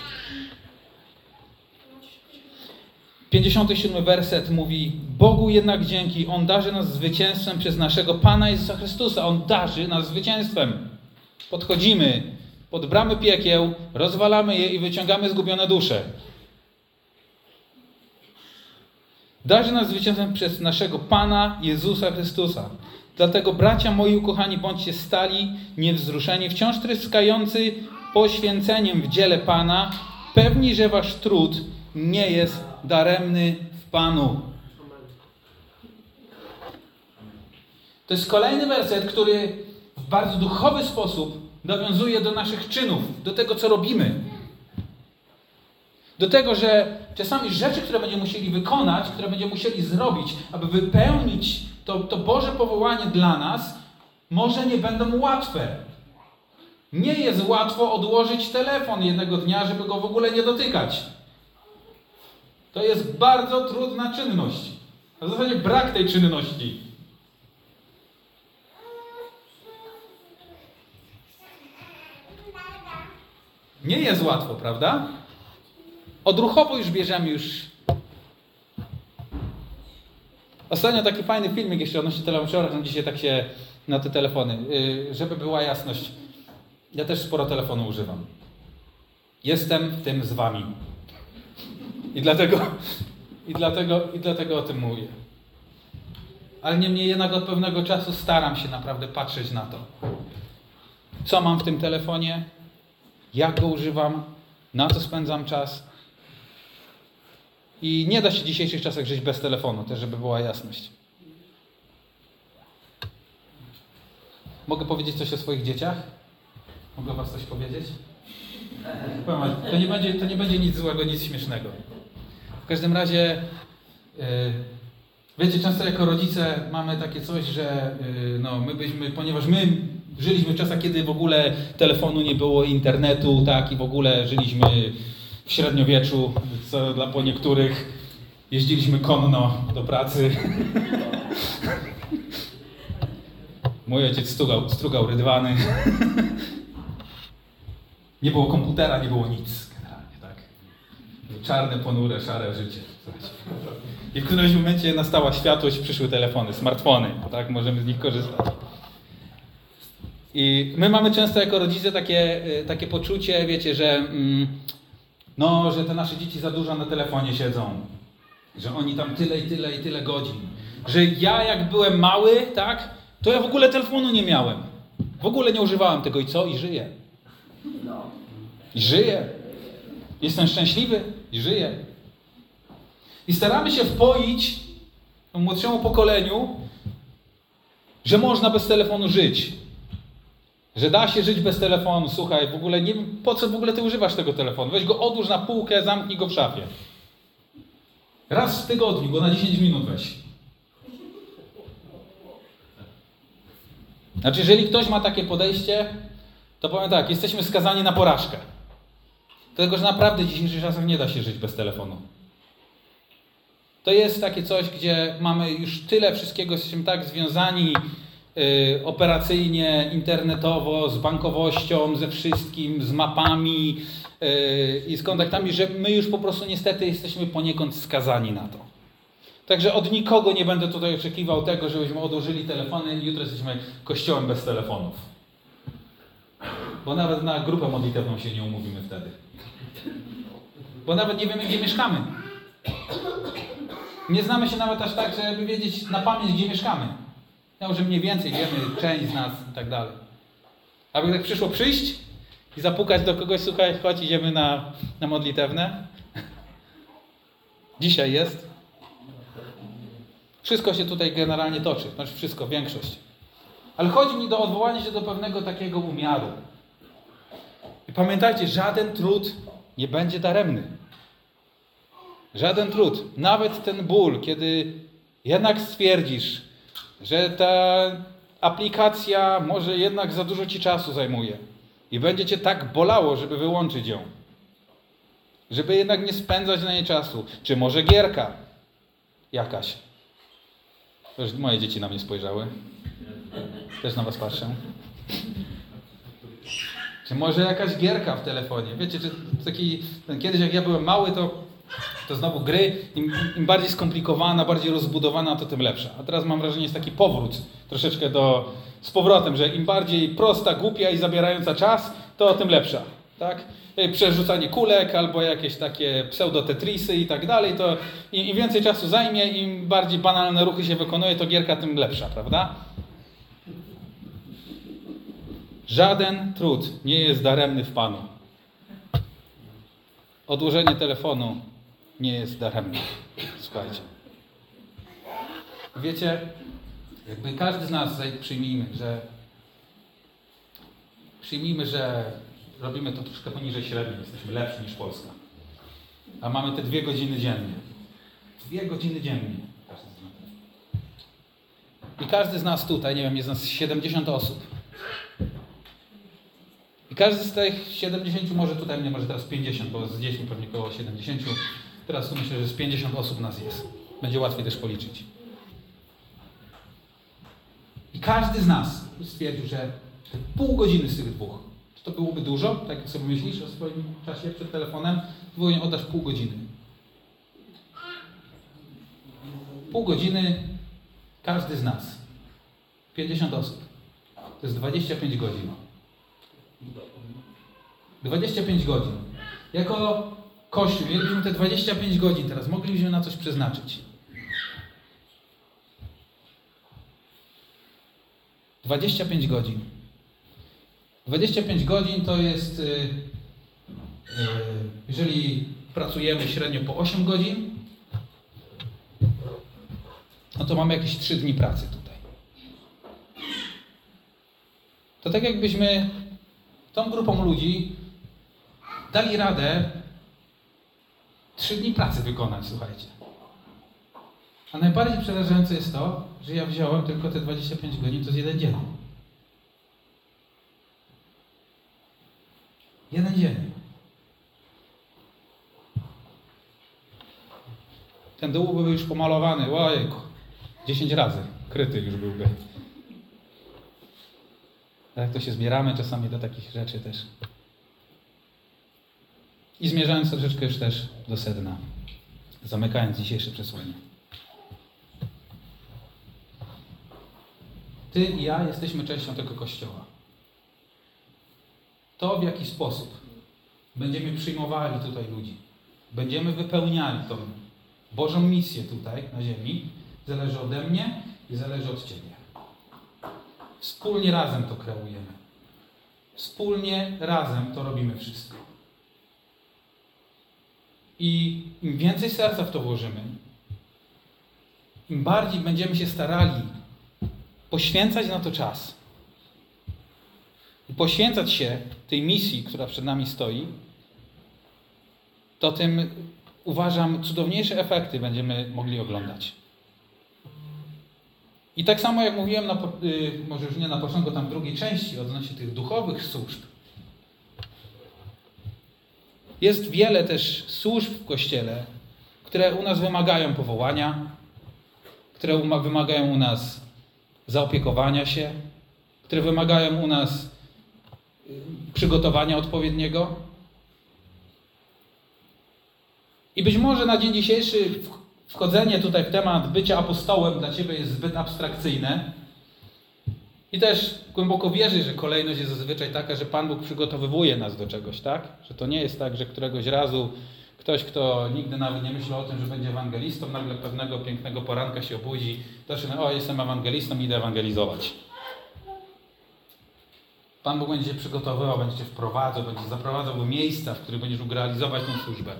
pięćdziesiąty siódmy werset mówi: Bogu jednak dzięki, On darzy nas zwycięstwem przez naszego Pana Jezusa Chrystusa. On darzy nas zwycięstwem. Podchodzimy pod bramy piekieł, rozwalamy je i wyciągamy zgubione dusze. Darzy nas zwycięstwem przez naszego Pana Jezusa Chrystusa. Dlatego, bracia moi ukochani, bądźcie stali, niewzruszeni, wciąż tryskający poświęceniem w dziele Pana, pewni, że wasz trud nie jest daremny w Panu. To jest kolejny werset, który w bardzo duchowy sposób nawiązuje do naszych czynów, do tego, co robimy. Do tego, że czasami rzeczy, które będziemy musieli wykonać, które będziemy musieli zrobić, aby wypełnić to, to Boże powołanie dla nas, może nie będą łatwe. Nie jest łatwo odłożyć telefon jednego dnia, żeby go w ogóle nie dotykać. To jest bardzo trudna czynność. A w zasadzie brak tej czynności. Nie jest łatwo, prawda? Odruchowo już bierzemy już. Ostatnio taki fajny filmik jeszcze odnośnie telefonu, no dzisiaj tak się na te telefony, yy, żeby była jasność. Ja też sporo telefonu używam. Jestem w tym z wami. I dlatego, i dlatego, i dlatego o tym mówię. Ale niemniej jednak od pewnego czasu staram się naprawdę patrzeć na to. Co mam w tym telefonie? Jak go używam? Na co spędzam czas? I nie da się w dzisiejszych czasach żyć bez telefonu, też żeby była jasność. Mogę powiedzieć coś o swoich dzieciach? Mogę was coś powiedzieć? To nie będzie, to nie będzie nic złego, nic śmiesznego. W każdym razie, yy, wiecie, często jako rodzice mamy takie coś, że yy, no, my byśmy, ponieważ my żyliśmy w czasach, kiedy w ogóle telefonu nie było, internetu, tak, i w ogóle żyliśmy w średniowieczu, co dla po niektórych jeździliśmy konno do pracy. Mój ojciec strugał, strugał rydwany. Nie było komputera, nie było nic generalnie, tak. Czarne, ponure, szare życie. Słuchajcie. I w którymś momencie nastała światłość, przyszły telefony, smartfony, tak, możemy z nich korzystać. I my mamy często jako rodzice takie, takie poczucie, wiecie, że mm, no, że te nasze dzieci za dużo na telefonie siedzą, że oni tam tyle i tyle i tyle godzin, że ja jak byłem mały, tak, to ja w ogóle telefonu nie miałem, w ogóle nie używałem tego i co? I żyję. I żyję. Jestem szczęśliwy i żyję. I staramy się wpoić młodszemu pokoleniu, że można bez telefonu żyć. Że da się żyć bez telefonu. Słuchaj, w ogóle nie wiem, po co w ogóle ty używasz tego telefonu. Weź go, odłóż na półkę, zamknij go w szafie. Raz w tygodniu, go na dziesięć minut weź. Znaczy, jeżeli ktoś ma takie podejście, to powiem tak, jesteśmy skazani na porażkę. Dlatego, że naprawdę w dzisiejszych czasach nie da się żyć bez telefonu. To jest takie coś, gdzie mamy już tyle wszystkiego, jesteśmy tak związani yy, operacyjnie, internetowo, z bankowością, ze wszystkim, z mapami yy, i z kontaktami, że my już po prostu niestety jesteśmy poniekąd skazani na to. Także od nikogo nie będę tutaj oczekiwał tego, żebyśmy odłożyli telefony i jutro jesteśmy kościołem bez telefonów. Bo nawet na grupę modlitewną się nie umówimy wtedy. Bo nawet nie wiemy, gdzie mieszkamy. Nie znamy się nawet aż tak, żeby wiedzieć na pamięć, gdzie mieszkamy. Ja że mniej więcej wiemy, część z nas i tak dalej. Aby tak przyszło przyjść i zapukać do kogoś, słuchaj, chodź, idziemy na, na modlitewne. Dzisiaj jest. Wszystko się tutaj generalnie toczy. Znaczy wszystko, większość. Ale chodzi mi do odwołania się do pewnego takiego umiaru. I pamiętajcie, żaden trud nie będzie daremny. Żaden trud. Nawet ten ból, kiedy jednak stwierdzisz, że ta aplikacja może jednak za dużo ci czasu zajmuje i będzie cię tak bolało, żeby wyłączyć ją. Żeby jednak nie spędzać na niej czasu. Czy może gierka jakaś. To już moje dzieci na mnie spojrzały. Też na was patrzę. Czy może jakaś gierka w telefonie? Wiecie, czy taki, kiedyś jak ja byłem mały, to, to znowu gry, im, im bardziej skomplikowana, bardziej rozbudowana, to tym lepsza. A teraz mam wrażenie, jest taki powrót troszeczkę do, z powrotem, że im bardziej prosta, głupia i zabierająca czas, to tym lepsza. Tak? Przerzucanie kulek albo jakieś takie pseudo-tetrisy i tak dalej, to im, im więcej czasu zajmie, im bardziej banalne ruchy się wykonuje, to gierka tym lepsza, prawda? Żaden trud nie jest daremny w Panu. Odłożenie telefonu nie jest daremne. Słuchajcie. Wiecie, jakby każdy z nas, przyjmijmy, że przyjmijmy, że robimy to troszkę poniżej średniej, jesteśmy lepsi niż Polska. A mamy te dwie godziny dziennie. Dwie godziny dziennie. I każdy z nas tutaj, nie wiem, jest nas siedemdziesiąt osób. I każdy z tych siedemdziesięciu, może tutaj mnie może teraz pięćdziesiąt, bo z dziećmi pewnie około siedemdziesięciu. Teraz tu myślę, że z pięćdziesiąt osób nas jest. Będzie łatwiej też policzyć. I każdy z nas stwierdził, że pół godziny z tych dwóch, czy to byłoby dużo, tak jak sobie myślisz o swoim czasie przed telefonem, powinien oddać pół godziny. Pół godziny każdy z nas. pięćdziesiąt osób. To jest dwadzieścia pięć godzin. dwadzieścia pięć godzin. Jako Kościół mielibyśmy te dwadzieścia pięć godzin teraz. Moglibyśmy na coś przeznaczyć. dwadzieścia pięć godzin. dwadzieścia pięć godzin to jest, yy, yy, jeżeli pracujemy średnio po osiem godzin, no to mamy jakieś trzy dni pracy tutaj. To tak jakbyśmy tą grupą ludzi dali radę trzy dni pracy wykonać, słuchajcie. A najbardziej przerażające jest to, że ja wziąłem tylko te dwadzieścia pięć godzin, to jest jeden dzień. Jeden dzień. Ten dół byłby już pomalowany, ojejku, dziesięć razy kryty już byłby. Tak to się zbieramy czasami do takich rzeczy też. I zmierzając troszeczkę już też do sedna, zamykając dzisiejsze przesłanie. Ty i ja jesteśmy częścią tego Kościoła. To, w jaki sposób będziemy przyjmowali tutaj ludzi, będziemy wypełniali tą Bożą misję tutaj na ziemi, zależy ode mnie i zależy od Ciebie. Wspólnie razem to kreujemy. Wspólnie razem to robimy wszystko. I im więcej serca w to włożymy, im bardziej będziemy się starali poświęcać na to czas i poświęcać się tej misji, która przed nami stoi, to tym, uważam, cudowniejsze efekty będziemy mogli oglądać. I tak samo jak mówiłem, na, yy, może już nie na początku, tam w drugiej części, odnośnie tych duchowych służb. Jest wiele też służb w Kościele, które u nas wymagają powołania, które wymagają u nas zaopiekowania się, które wymagają u nas przygotowania odpowiedniego. I być może na dzień dzisiejszy wchodzenie tutaj w temat bycia apostołem dla Ciebie jest zbyt abstrakcyjne. I też głęboko wierzę, że kolejność jest zazwyczaj taka, że Pan Bóg przygotowywuje nas do czegoś, tak? Że to nie jest tak, że któregoś razu ktoś, kto nigdy nawet nie myślał o tym, że będzie ewangelistą, nagle pewnego pięknego poranka się obudzi, zaczyna, o, jestem ewangelistą, idę ewangelizować. Pan Bóg będzie Cię przygotowywał, będzie Cię wprowadzał, będzie zaprowadzał do miejsca, w których będziesz mógł realizować tę służbę.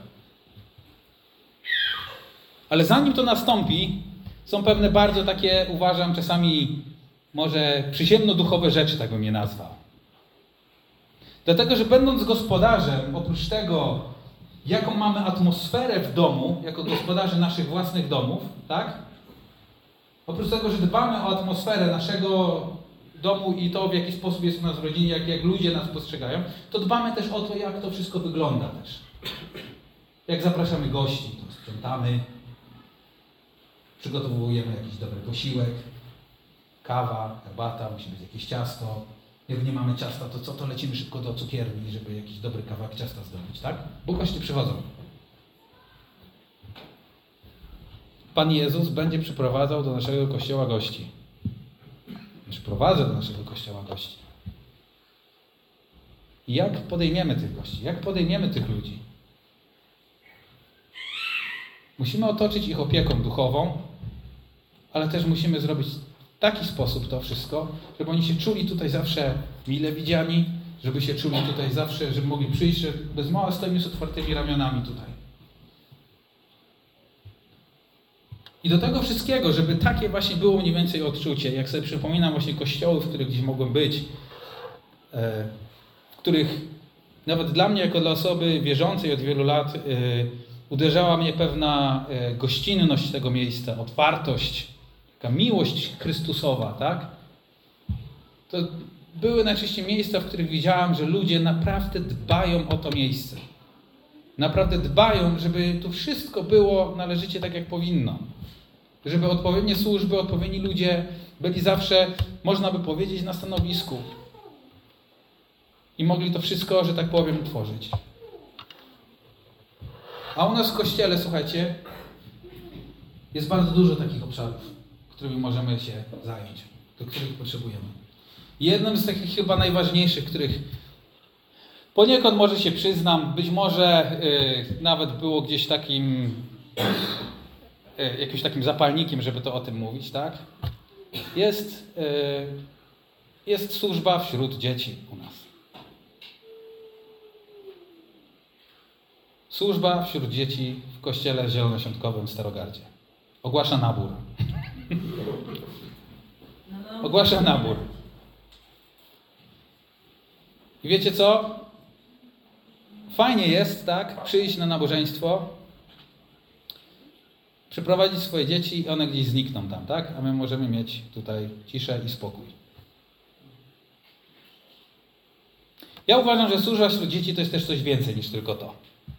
Ale zanim to nastąpi, są pewne bardzo takie, uważam, czasami może przyziemno-duchowe rzeczy, tak bym je nazwał. Dlatego, że będąc gospodarzem, oprócz tego, jaką mamy atmosferę w domu, jako gospodarze naszych własnych domów, tak? Oprócz tego, że dbamy o atmosferę naszego domu i to, w jaki sposób jest u nas w rodzinie, jak, jak ludzie nas postrzegają, to dbamy też o to, jak to wszystko wygląda też. Jak zapraszamy gości, to sprzątamy, przygotowujemy jakiś dobry posiłek, kawa, herbata, musi być jakieś ciasto. Jak nie mamy ciasta, to co, to lecimy szybko do cukierni, żeby jakiś dobry kawałek ciasta zdobyć, tak? Bo goście przychodzą. Pan Jezus będzie przyprowadzał do naszego kościoła gości. Przyprowadza do naszego kościoła gości. I jak podejmiemy tych gości? Jak podejmiemy tych ludzi? Musimy otoczyć ich opieką duchową, ale też musimy zrobić w taki sposób to wszystko, żeby oni się czuli tutaj zawsze mile widziani, żeby się czuli tutaj zawsze, żeby mogli przyjść, że bez mała stoimy z otwartymi ramionami tutaj. I do tego wszystkiego, żeby takie właśnie było mniej więcej odczucie, jak sobie przypominam właśnie kościoły, w których gdzieś mogłem być, w których nawet dla mnie, jako dla osoby wierzącej od wielu lat, uderzała mnie pewna gościnność tego miejsca, otwartość, taka miłość Chrystusowa, tak? To były najczęściej miejsca, w których widziałem, że ludzie naprawdę dbają o to miejsce. Naprawdę dbają, żeby tu wszystko było należycie tak, jak powinno. Żeby odpowiednie służby, odpowiedni ludzie byli zawsze, można by powiedzieć, na stanowisku. I mogli to wszystko, że tak powiem, tworzyć. A u nas w kościele, słuchajcie, jest bardzo dużo takich obszarów, którymi możemy się zająć, do których potrzebujemy. Jednym z takich chyba najważniejszych, których poniekąd może się przyznam, być może yy, nawet było gdzieś takim, yy, jakimś takim zapalnikiem, żeby to o tym mówić, tak? Jest, yy, jest służba wśród dzieci u nas. Służba wśród dzieci w kościele zielonoświątkowym w Starogardzie. Ogłasza nabór. Ogłasza nabór. I wiecie co? Fajnie jest, tak, przyjść na nabożeństwo, przyprowadzić swoje dzieci i one gdzieś znikną tam, tak? A my możemy mieć tutaj ciszę i spokój. Ja uważam, że służba wśród dzieci to jest też coś więcej niż tylko to.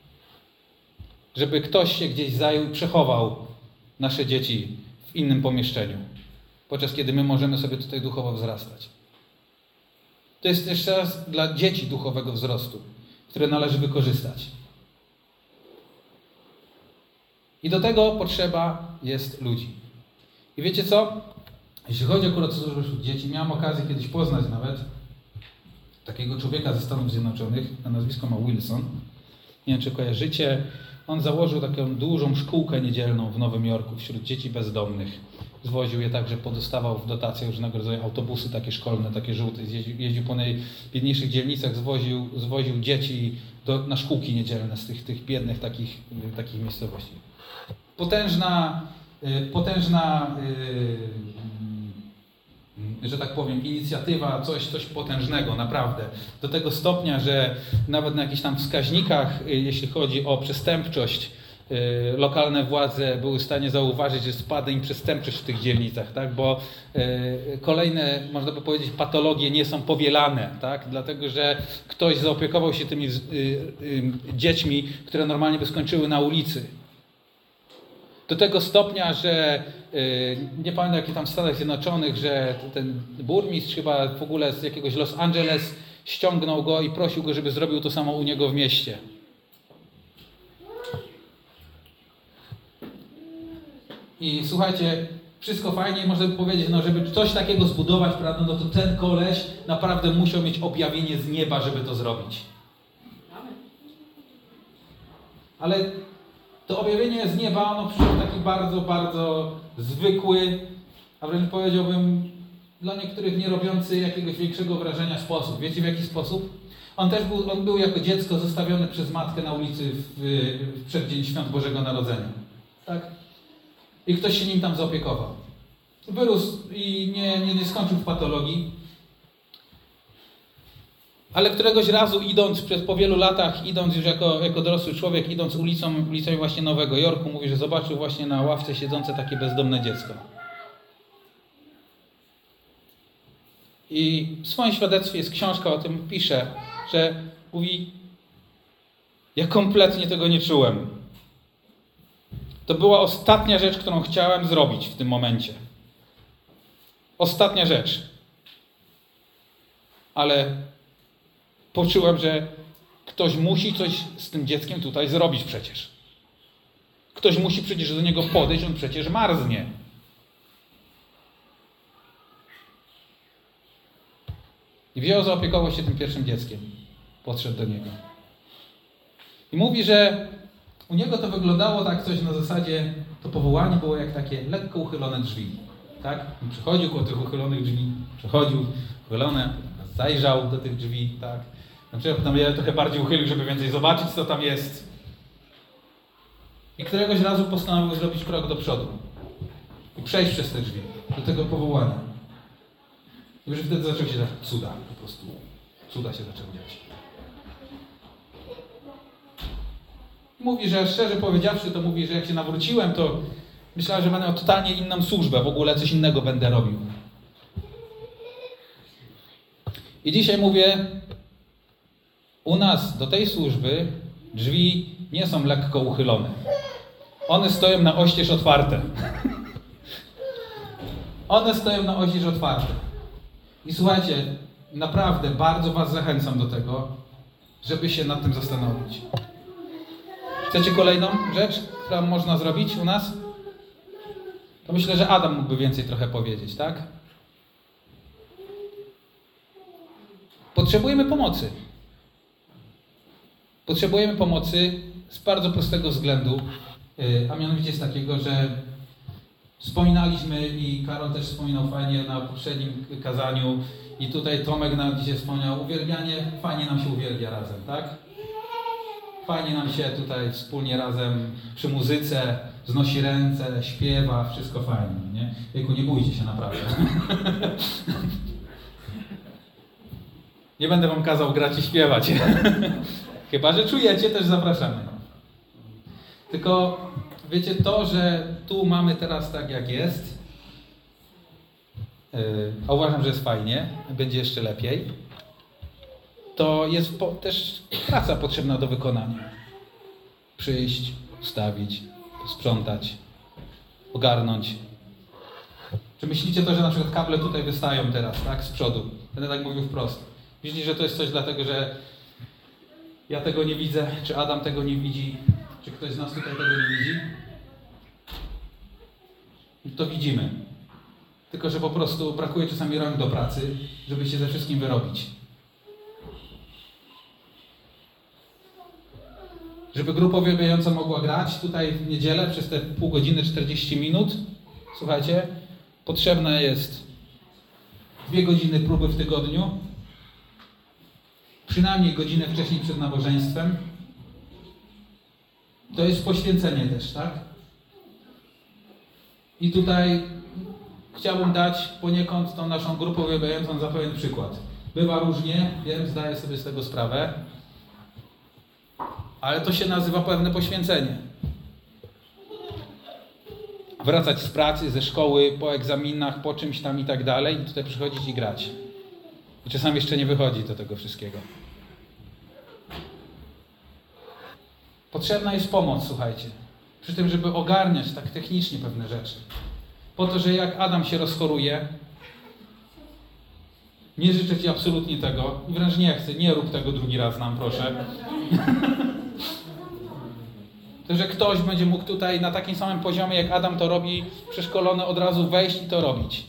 Żeby ktoś się gdzieś zajął i przechował nasze dzieci w innym pomieszczeniu, podczas kiedy my możemy sobie tutaj duchowo wzrastać. To jest też czas dla dzieci duchowego wzrostu, które należy wykorzystać. I do tego potrzeba jest ludzi. I wiecie co? Jeśli chodzi akurat o służbę wśród dzieci, miałem okazję kiedyś poznać nawet takiego człowieka ze Stanów Zjednoczonych, na nazwisko ma Wilson. Nie wiem, czy kojarzycie. On założył taką dużą szkółkę niedzielną w Nowym Jorku wśród dzieci bezdomnych. Zwoził je tak, że podostawał w dotacje różnego rodzaju autobusy takie szkolne, takie żółte. Jeździł, jeździł po najbiedniejszych dzielnicach, zwoził, zwoził dzieci do, na szkółki niedzielne z tych, tych biednych takich, takich miejscowości. Potężna, potężna, że tak powiem, inicjatywa, coś, coś potężnego, naprawdę. Do tego stopnia, że nawet na jakichś tam wskaźnikach, jeśli chodzi o przestępczość, lokalne władze były w stanie zauważyć, że spada im przestępczość w tych dzielnicach, tak? Bo kolejne, można by powiedzieć, patologie nie są powielane, tak? Dlatego że ktoś zaopiekował się tymi dziećmi, które normalnie by skończyły na ulicy. Do tego stopnia, że nie pamiętam jakie tam w Stanach Zjednoczonych, że ten burmistrz chyba w ogóle z jakiegoś Los Angeles ściągnął go i prosił go, żeby zrobił to samo u niego w mieście. I słuchajcie, wszystko fajnie, można by powiedzieć, no żeby coś takiego zbudować, prawda, no to ten koleś naprawdę musiał mieć objawienie z nieba, żeby to zrobić. Ale to objawienie z nieba, ono przyszło w taki bardzo, bardzo zwykły, a wręcz powiedziałbym dla niektórych nie robiący jakiegoś większego wrażenia sposób. Wiecie w jaki sposób? On też był, on był jako dziecko zostawiony przez matkę na ulicy w, w przeddzień Świąt Bożego Narodzenia. Tak? I ktoś się nim tam zaopiekował. Wyrósł i nie, nie, nie skończył w patologii. Ale któregoś razu idąc przez po wielu latach, idąc już jako, jako dorosły człowiek, idąc ulicą, ulicą właśnie Nowego Jorku, mówi, że zobaczył właśnie na ławce siedzące takie bezdomne dziecko. I w swoim świadectwie jest książka, o tym pisze, że mówi, ja kompletnie tego nie czułem. To była ostatnia rzecz, którą chciałem zrobić w tym momencie. Ostatnia rzecz. Ale poczułem, że ktoś musi coś z tym dzieckiem tutaj zrobić przecież. Ktoś musi przecież do niego podejść, on przecież marznie. I wziął, zaopiekował się tym pierwszym dzieckiem. Podszedł do niego. I mówi, że u niego to wyglądało tak coś na zasadzie, to powołanie było jak takie lekko uchylone drzwi. Tak? On przychodził koło tych uchylonych drzwi, przechodził, uchylone, zajrzał do tych drzwi, tak? Na przykład tam ja trochę bardziej uchylił, żeby więcej zobaczyć, co tam jest. I któregoś razu postanowił zrobić krok do przodu i przejść przez te drzwi, do tego powołania. I już wtedy zaczęły się dziać cuda, po prostu. Cuda się zaczęły dziać. Mówi, że szczerze powiedziawszy, to mówi, że jak się nawróciłem, to myślałem, że będę miał totalnie inną służbę, w ogóle coś innego będę robił. I dzisiaj mówię, u nas do tej służby drzwi nie są lekko uchylone. One stoją na oścież otwarte. One stoją na oścież otwarte. I słuchajcie, naprawdę bardzo was zachęcam do tego, żeby się nad tym zastanowić. Chcecie kolejną rzecz, którą można zrobić u nas? To myślę, że Adam mógłby więcej trochę powiedzieć, tak? Potrzebujemy pomocy. Potrzebujemy pomocy z bardzo prostego względu, a mianowicie z takiego, że wspominaliśmy i Karol też wspominał fajnie na poprzednim kazaniu i tutaj Tomek nam dzisiaj wspomniał, uwielbianie, fajnie nam się uwielbia razem, tak? Fajnie nam się tutaj wspólnie razem przy muzyce znosi ręce, śpiewa, wszystko fajnie, nie? Jejku, nie bójcie się naprawdę. Nie będę wam kazał grać i śpiewać. Chyba że czujecie, też zapraszamy. Tylko wiecie, to, że tu mamy teraz tak jak jest, yy, a uważam, że jest fajnie, będzie jeszcze lepiej, to jest po, też praca potrzebna do wykonania. Przyjść, ustawić, sprzątać, ogarnąć. Czy myślicie to, że na przykład kable tutaj wystają teraz, tak, z przodu? Będę tak mówił wprost. Myślicie, że to jest coś dlatego, że ja tego nie widzę, czy Adam tego nie widzi, czy ktoś z nas tutaj tego nie widzi? To widzimy. Tylko że po prostu brakuje czasami rąk do pracy, żeby się ze wszystkim wyrobić. Żeby grupa uwielbiająca mogła grać tutaj w niedzielę przez te pół godziny, czterdzieści minut, słuchajcie, potrzebne jest dwie godziny próby w tygodniu, przynajmniej godzinę wcześniej przed nabożeństwem. To jest poświęcenie też, tak? I tutaj chciałbym dać poniekąd tą naszą grupę uwielbiającą za pewien przykład. Bywa różnie, wiem, zdaję sobie z tego sprawę, ale to się nazywa pewne poświęcenie. Wracać z pracy, ze szkoły, po egzaminach, po czymś tam i tak dalej, i tutaj przychodzić i grać. I czasami jeszcze nie wychodzi do tego wszystkiego. Potrzebna jest pomoc, słuchajcie. Przy tym, żeby ogarniać tak technicznie pewne rzeczy. Po to, że jak Adam się rozchoruje, nie życzę Ci absolutnie tego, wręcz nie chcę, nie rób tego drugi raz nam, proszę. To, że ktoś będzie mógł tutaj na takim samym poziomie, jak Adam to robi, przeszkolony od razu wejść i to robić.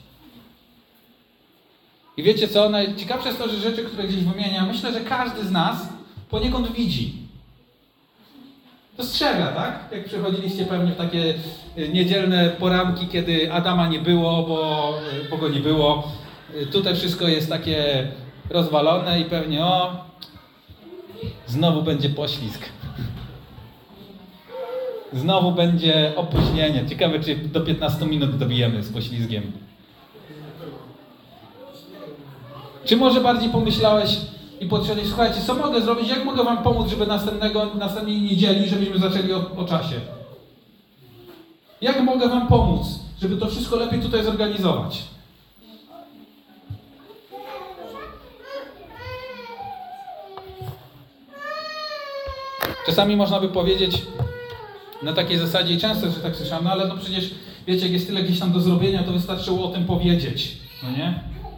I wiecie co? Najciekawsze jest to, że rzeczy, które gdzieś wymieniam, myślę, że każdy z nas poniekąd widzi. Dostrzega, tak? Jak przechodziliście pewnie w takie niedzielne poranki, kiedy Adama nie było, bo, bo go nie było. Tutaj wszystko jest takie rozwalone i pewnie o, znowu będzie poślizg. Znowu będzie opóźnienie. Ciekawe, czy do piętnastu minut dobijemy z poślizgiem. Czy może bardziej pomyślałeś i podszedłeś, słuchajcie, co mogę zrobić, jak mogę wam pomóc, żeby następnego, następnej niedzieli, żebyśmy zaczęli o, o czasie? Jak mogę wam pomóc, żeby to wszystko lepiej tutaj zorganizować? Czasami można by powiedzieć na takiej zasadzie, i często że tak słyszałem, no ale no przecież wiecie, jak jest tyle gdzieś tam do zrobienia, to wystarczyło o tym powiedzieć. No nie?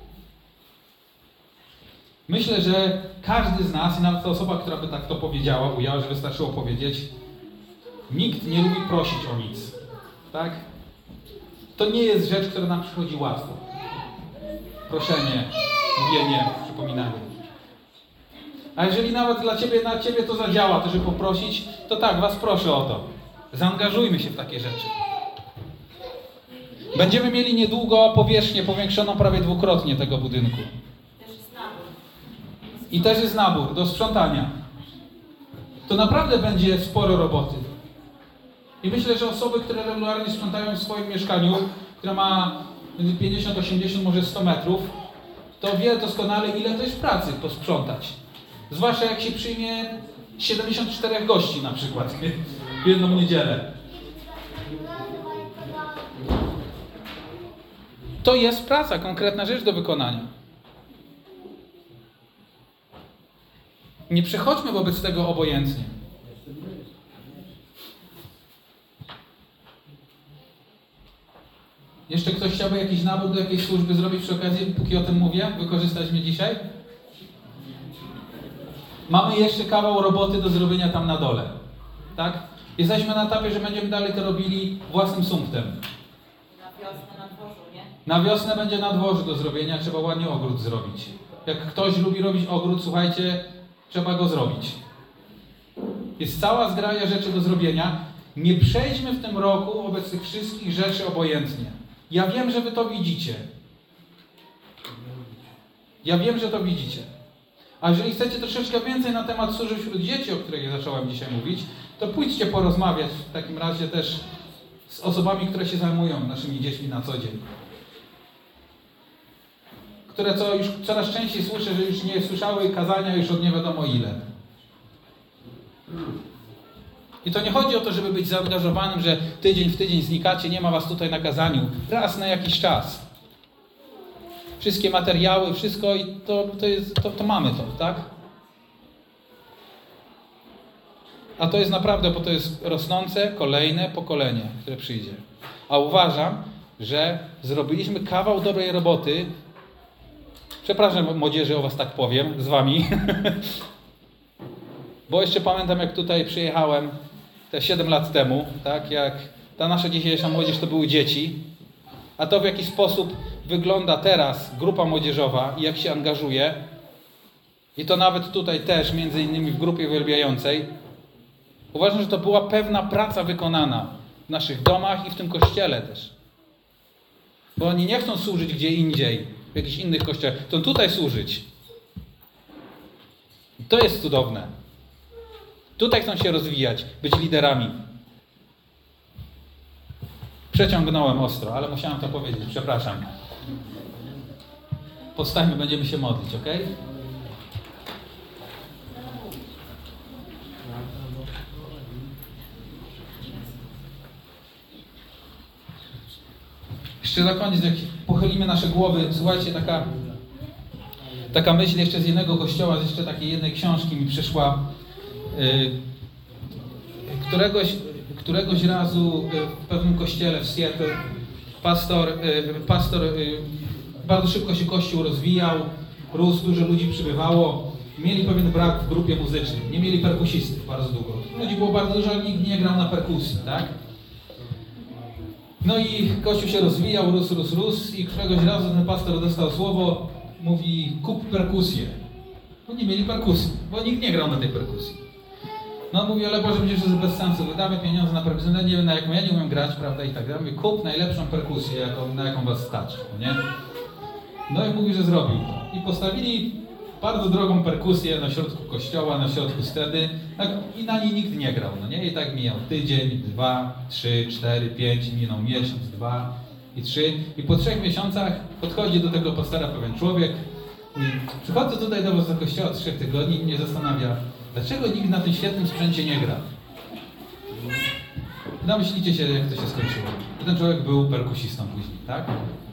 Myślę, że każdy z nas, i nawet ta osoba, która by tak to powiedziała, ujęła, że wystarczyło powiedzieć, nikt nie lubi prosić o nic. Tak? To nie jest rzecz, która nam przychodzi łatwo. Proszenie, mówienie, przypominanie. A jeżeli nawet dla ciebie, na ciebie to zadziała, to żeby poprosić, to tak, was proszę o to. Zaangażujmy się w takie rzeczy. Będziemy mieli niedługo powierzchnię powiększoną prawie dwukrotnie tego budynku. I też jest nabór do sprzątania. To naprawdę będzie sporo roboty. I myślę, że osoby, które regularnie sprzątają w swoim mieszkaniu, które ma pięćdziesiąt, osiemdziesiąt, może sto metrów, to wie doskonale, ile to jest pracy posprzątać. Zwłaszcza jak się przyjmie siedemdziesiąt czterech gości na przykład w jedną niedzielę. To jest praca, konkretna rzecz do wykonania. Nie przechodźmy wobec tego obojętnie. Jeszcze ktoś chciałby jakiś nabór do jakiejś służby zrobić przy okazji, póki o tym mówię? Wykorzystać mnie dzisiaj? Mamy jeszcze kawał roboty do zrobienia tam na dole. Tak? Jesteśmy na etapie, że będziemy dalej to robili własnym sumptem.
Na wiosnę na dworzu, nie?
Na wiosnę będzie na dworzu do zrobienia, trzeba ładnie ogród zrobić. Jak ktoś lubi robić ogród, słuchajcie, trzeba go zrobić. Jest cała zgraja rzeczy do zrobienia. Nie przejdźmy w tym roku wobec tych wszystkich rzeczy obojętnie. Ja wiem, że wy to widzicie. Ja wiem, że to widzicie. A jeżeli chcecie troszeczkę więcej na temat służby wśród dzieci, o których ja zacząłem dzisiaj mówić, to pójdźcie porozmawiać w takim razie też z osobami, które się zajmują naszymi dziećmi na co dzień. Które co już coraz częściej słyszę, że już nie słyszały kazania już od nie wiadomo ile. I to nie chodzi o to, żeby być zaangażowanym, że tydzień w tydzień znikacie, nie ma was tutaj na kazaniu. Raz na jakiś czas. Wszystkie materiały, wszystko i to, to, jest, to, to mamy to, tak? A to jest naprawdę, bo to jest rosnące kolejne pokolenie, które przyjdzie. A uważam, że zrobiliśmy kawał dobrej roboty. Przepraszam młodzieży, o was tak powiem, z wami. Bo jeszcze pamiętam, jak tutaj przyjechałem te siedem lat temu, tak, jak ta nasza dzisiejsza młodzież to były dzieci, a to w jaki sposób wygląda teraz grupa młodzieżowa i jak się angażuje, i to nawet tutaj też, między innymi w grupie uwielbiającej, uważam, że to była pewna praca wykonana w naszych domach i w tym kościele też. Bo oni nie chcą służyć gdzie indziej, w jakichś innych kościołach, chcą tutaj służyć. I to jest cudowne. Tutaj chcą się rozwijać, być liderami. Przeciągnąłem ostro, ale musiałem to powiedzieć, przepraszam. Powstańmy, będziemy się modlić, ok? Jeszcze na koniec, jak pochylimy nasze głowy, słuchajcie, taka, taka myśl jeszcze z jednego kościoła, z jeszcze takiej jednej książki mi przyszła. Yy, któregoś, któregoś razu w pewnym kościele w Seattle pastor, yy, pastor yy, bardzo szybko się kościół rozwijał, rósł, dużo ludzi przybywało, mieli pewien brak w grupie muzycznej, nie mieli perkusistów bardzo długo. Ludzi było bardzo dużo, ale nikt nie grał na perkusji, tak? No i kościół się rozwijał, rósł, rósł, rósł i któregoś razu ten pastor dostał słowo, mówi: kup perkusję. Bo nie mieli perkusji, bo nikt nie grał na tej perkusji. No mówi: ale Boże, przecież to jest bez sensu, wydamy pieniądze na perkusję, no nie wiem na jaką, ja nie umiem grać, prawda, i tak dalej. Mówi: kup najlepszą perkusję, jaką, na jaką was stać, no nie? No i mówi, że zrobił to. I postawili bardzo drogą perkusję na środku kościoła, na środku sceny, tak, i na niej nikt nie grał, no nie? I tak mijał tydzień, dwa, trzy, cztery, pięć, minął miesiąc, dwa i trzy. I po trzech miesiącach podchodzi do tego pastora pewien człowiek, mówi: przychodzę tutaj do was do kościoła od trzech tygodni i mnie zastanawia, dlaczego nikt na tym świetnym sprzęcie nie gra? Namyślicie się, jak to się skończyło. I ten człowiek był perkusistą później, tak?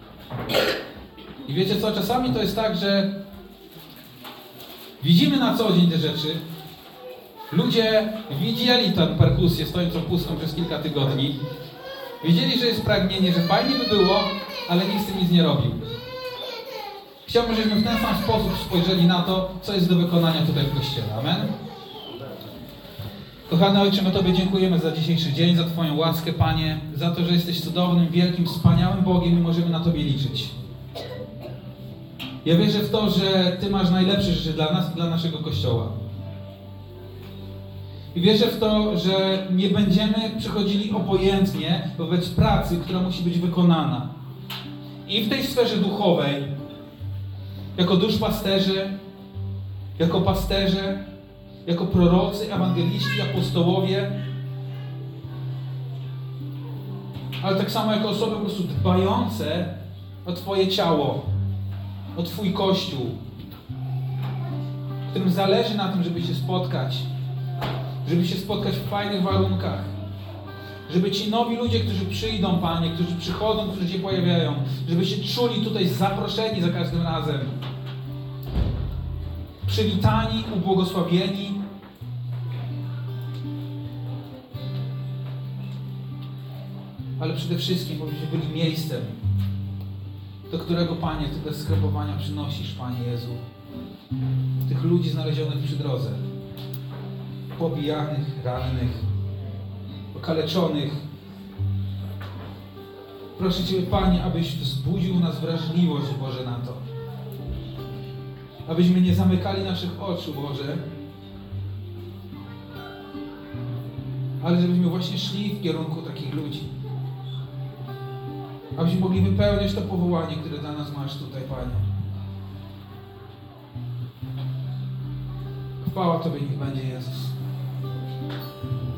I wiecie co, czasami to jest tak, że widzimy na co dzień te rzeczy. Ludzie widzieli tę perkusję stojącą pustą przez kilka tygodni. Wiedzieli, że jest pragnienie, że fajnie by było, ale nikt z tym nic nie robił. Chciałbym, żebyśmy w ten sam sposób spojrzeli na to, co jest do wykonania tutaj w Kościele. Amen? Kochany Ojcze, my Tobie dziękujemy za dzisiejszy dzień, za Twoją łaskę, Panie, za to, że jesteś cudownym, wielkim, wspaniałym Bogiem i możemy na Tobie liczyć. Ja wierzę w to, że Ty masz najlepsze rzeczy dla nas i dla naszego Kościoła. I wierzę w to, że nie będziemy przychodzili obojętnie wobec pracy, która musi być wykonana. I w tej sferze duchowej, jako duszpasterze, jako pasterze, jako prorocy, ewangeliści, apostołowie, ale tak samo jako osoby po prostu dbające o Twoje ciało, o Twój Kościół, którym zależy na tym, żeby się spotkać, żeby się spotkać w fajnych warunkach, żeby ci nowi ludzie, którzy przyjdą, Panie, którzy przychodzą, którzy się pojawiają, żeby się czuli tutaj zaproszeni za każdym razem, przywitani, ubłogosławieni. Ale przede wszystkim, żebyśmy byli miejscem, do którego, Panie, Ty bez skrepowania przynosisz, Panie Jezu, tych ludzi znalezionych przy drodze, pobijanych, rannych, okaleczonych. Proszę Ciebie, Panie, abyś wzbudził w nas wrażliwość, Boże, na to. Abyśmy nie zamykali naszych oczu, Boże, ale żebyśmy właśnie szli w kierunku takich ludzi. Abyśmy mogli wypełniać to powołanie, które dla nas masz tutaj, Panie. Chwała Tobie niech będzie, Jezus.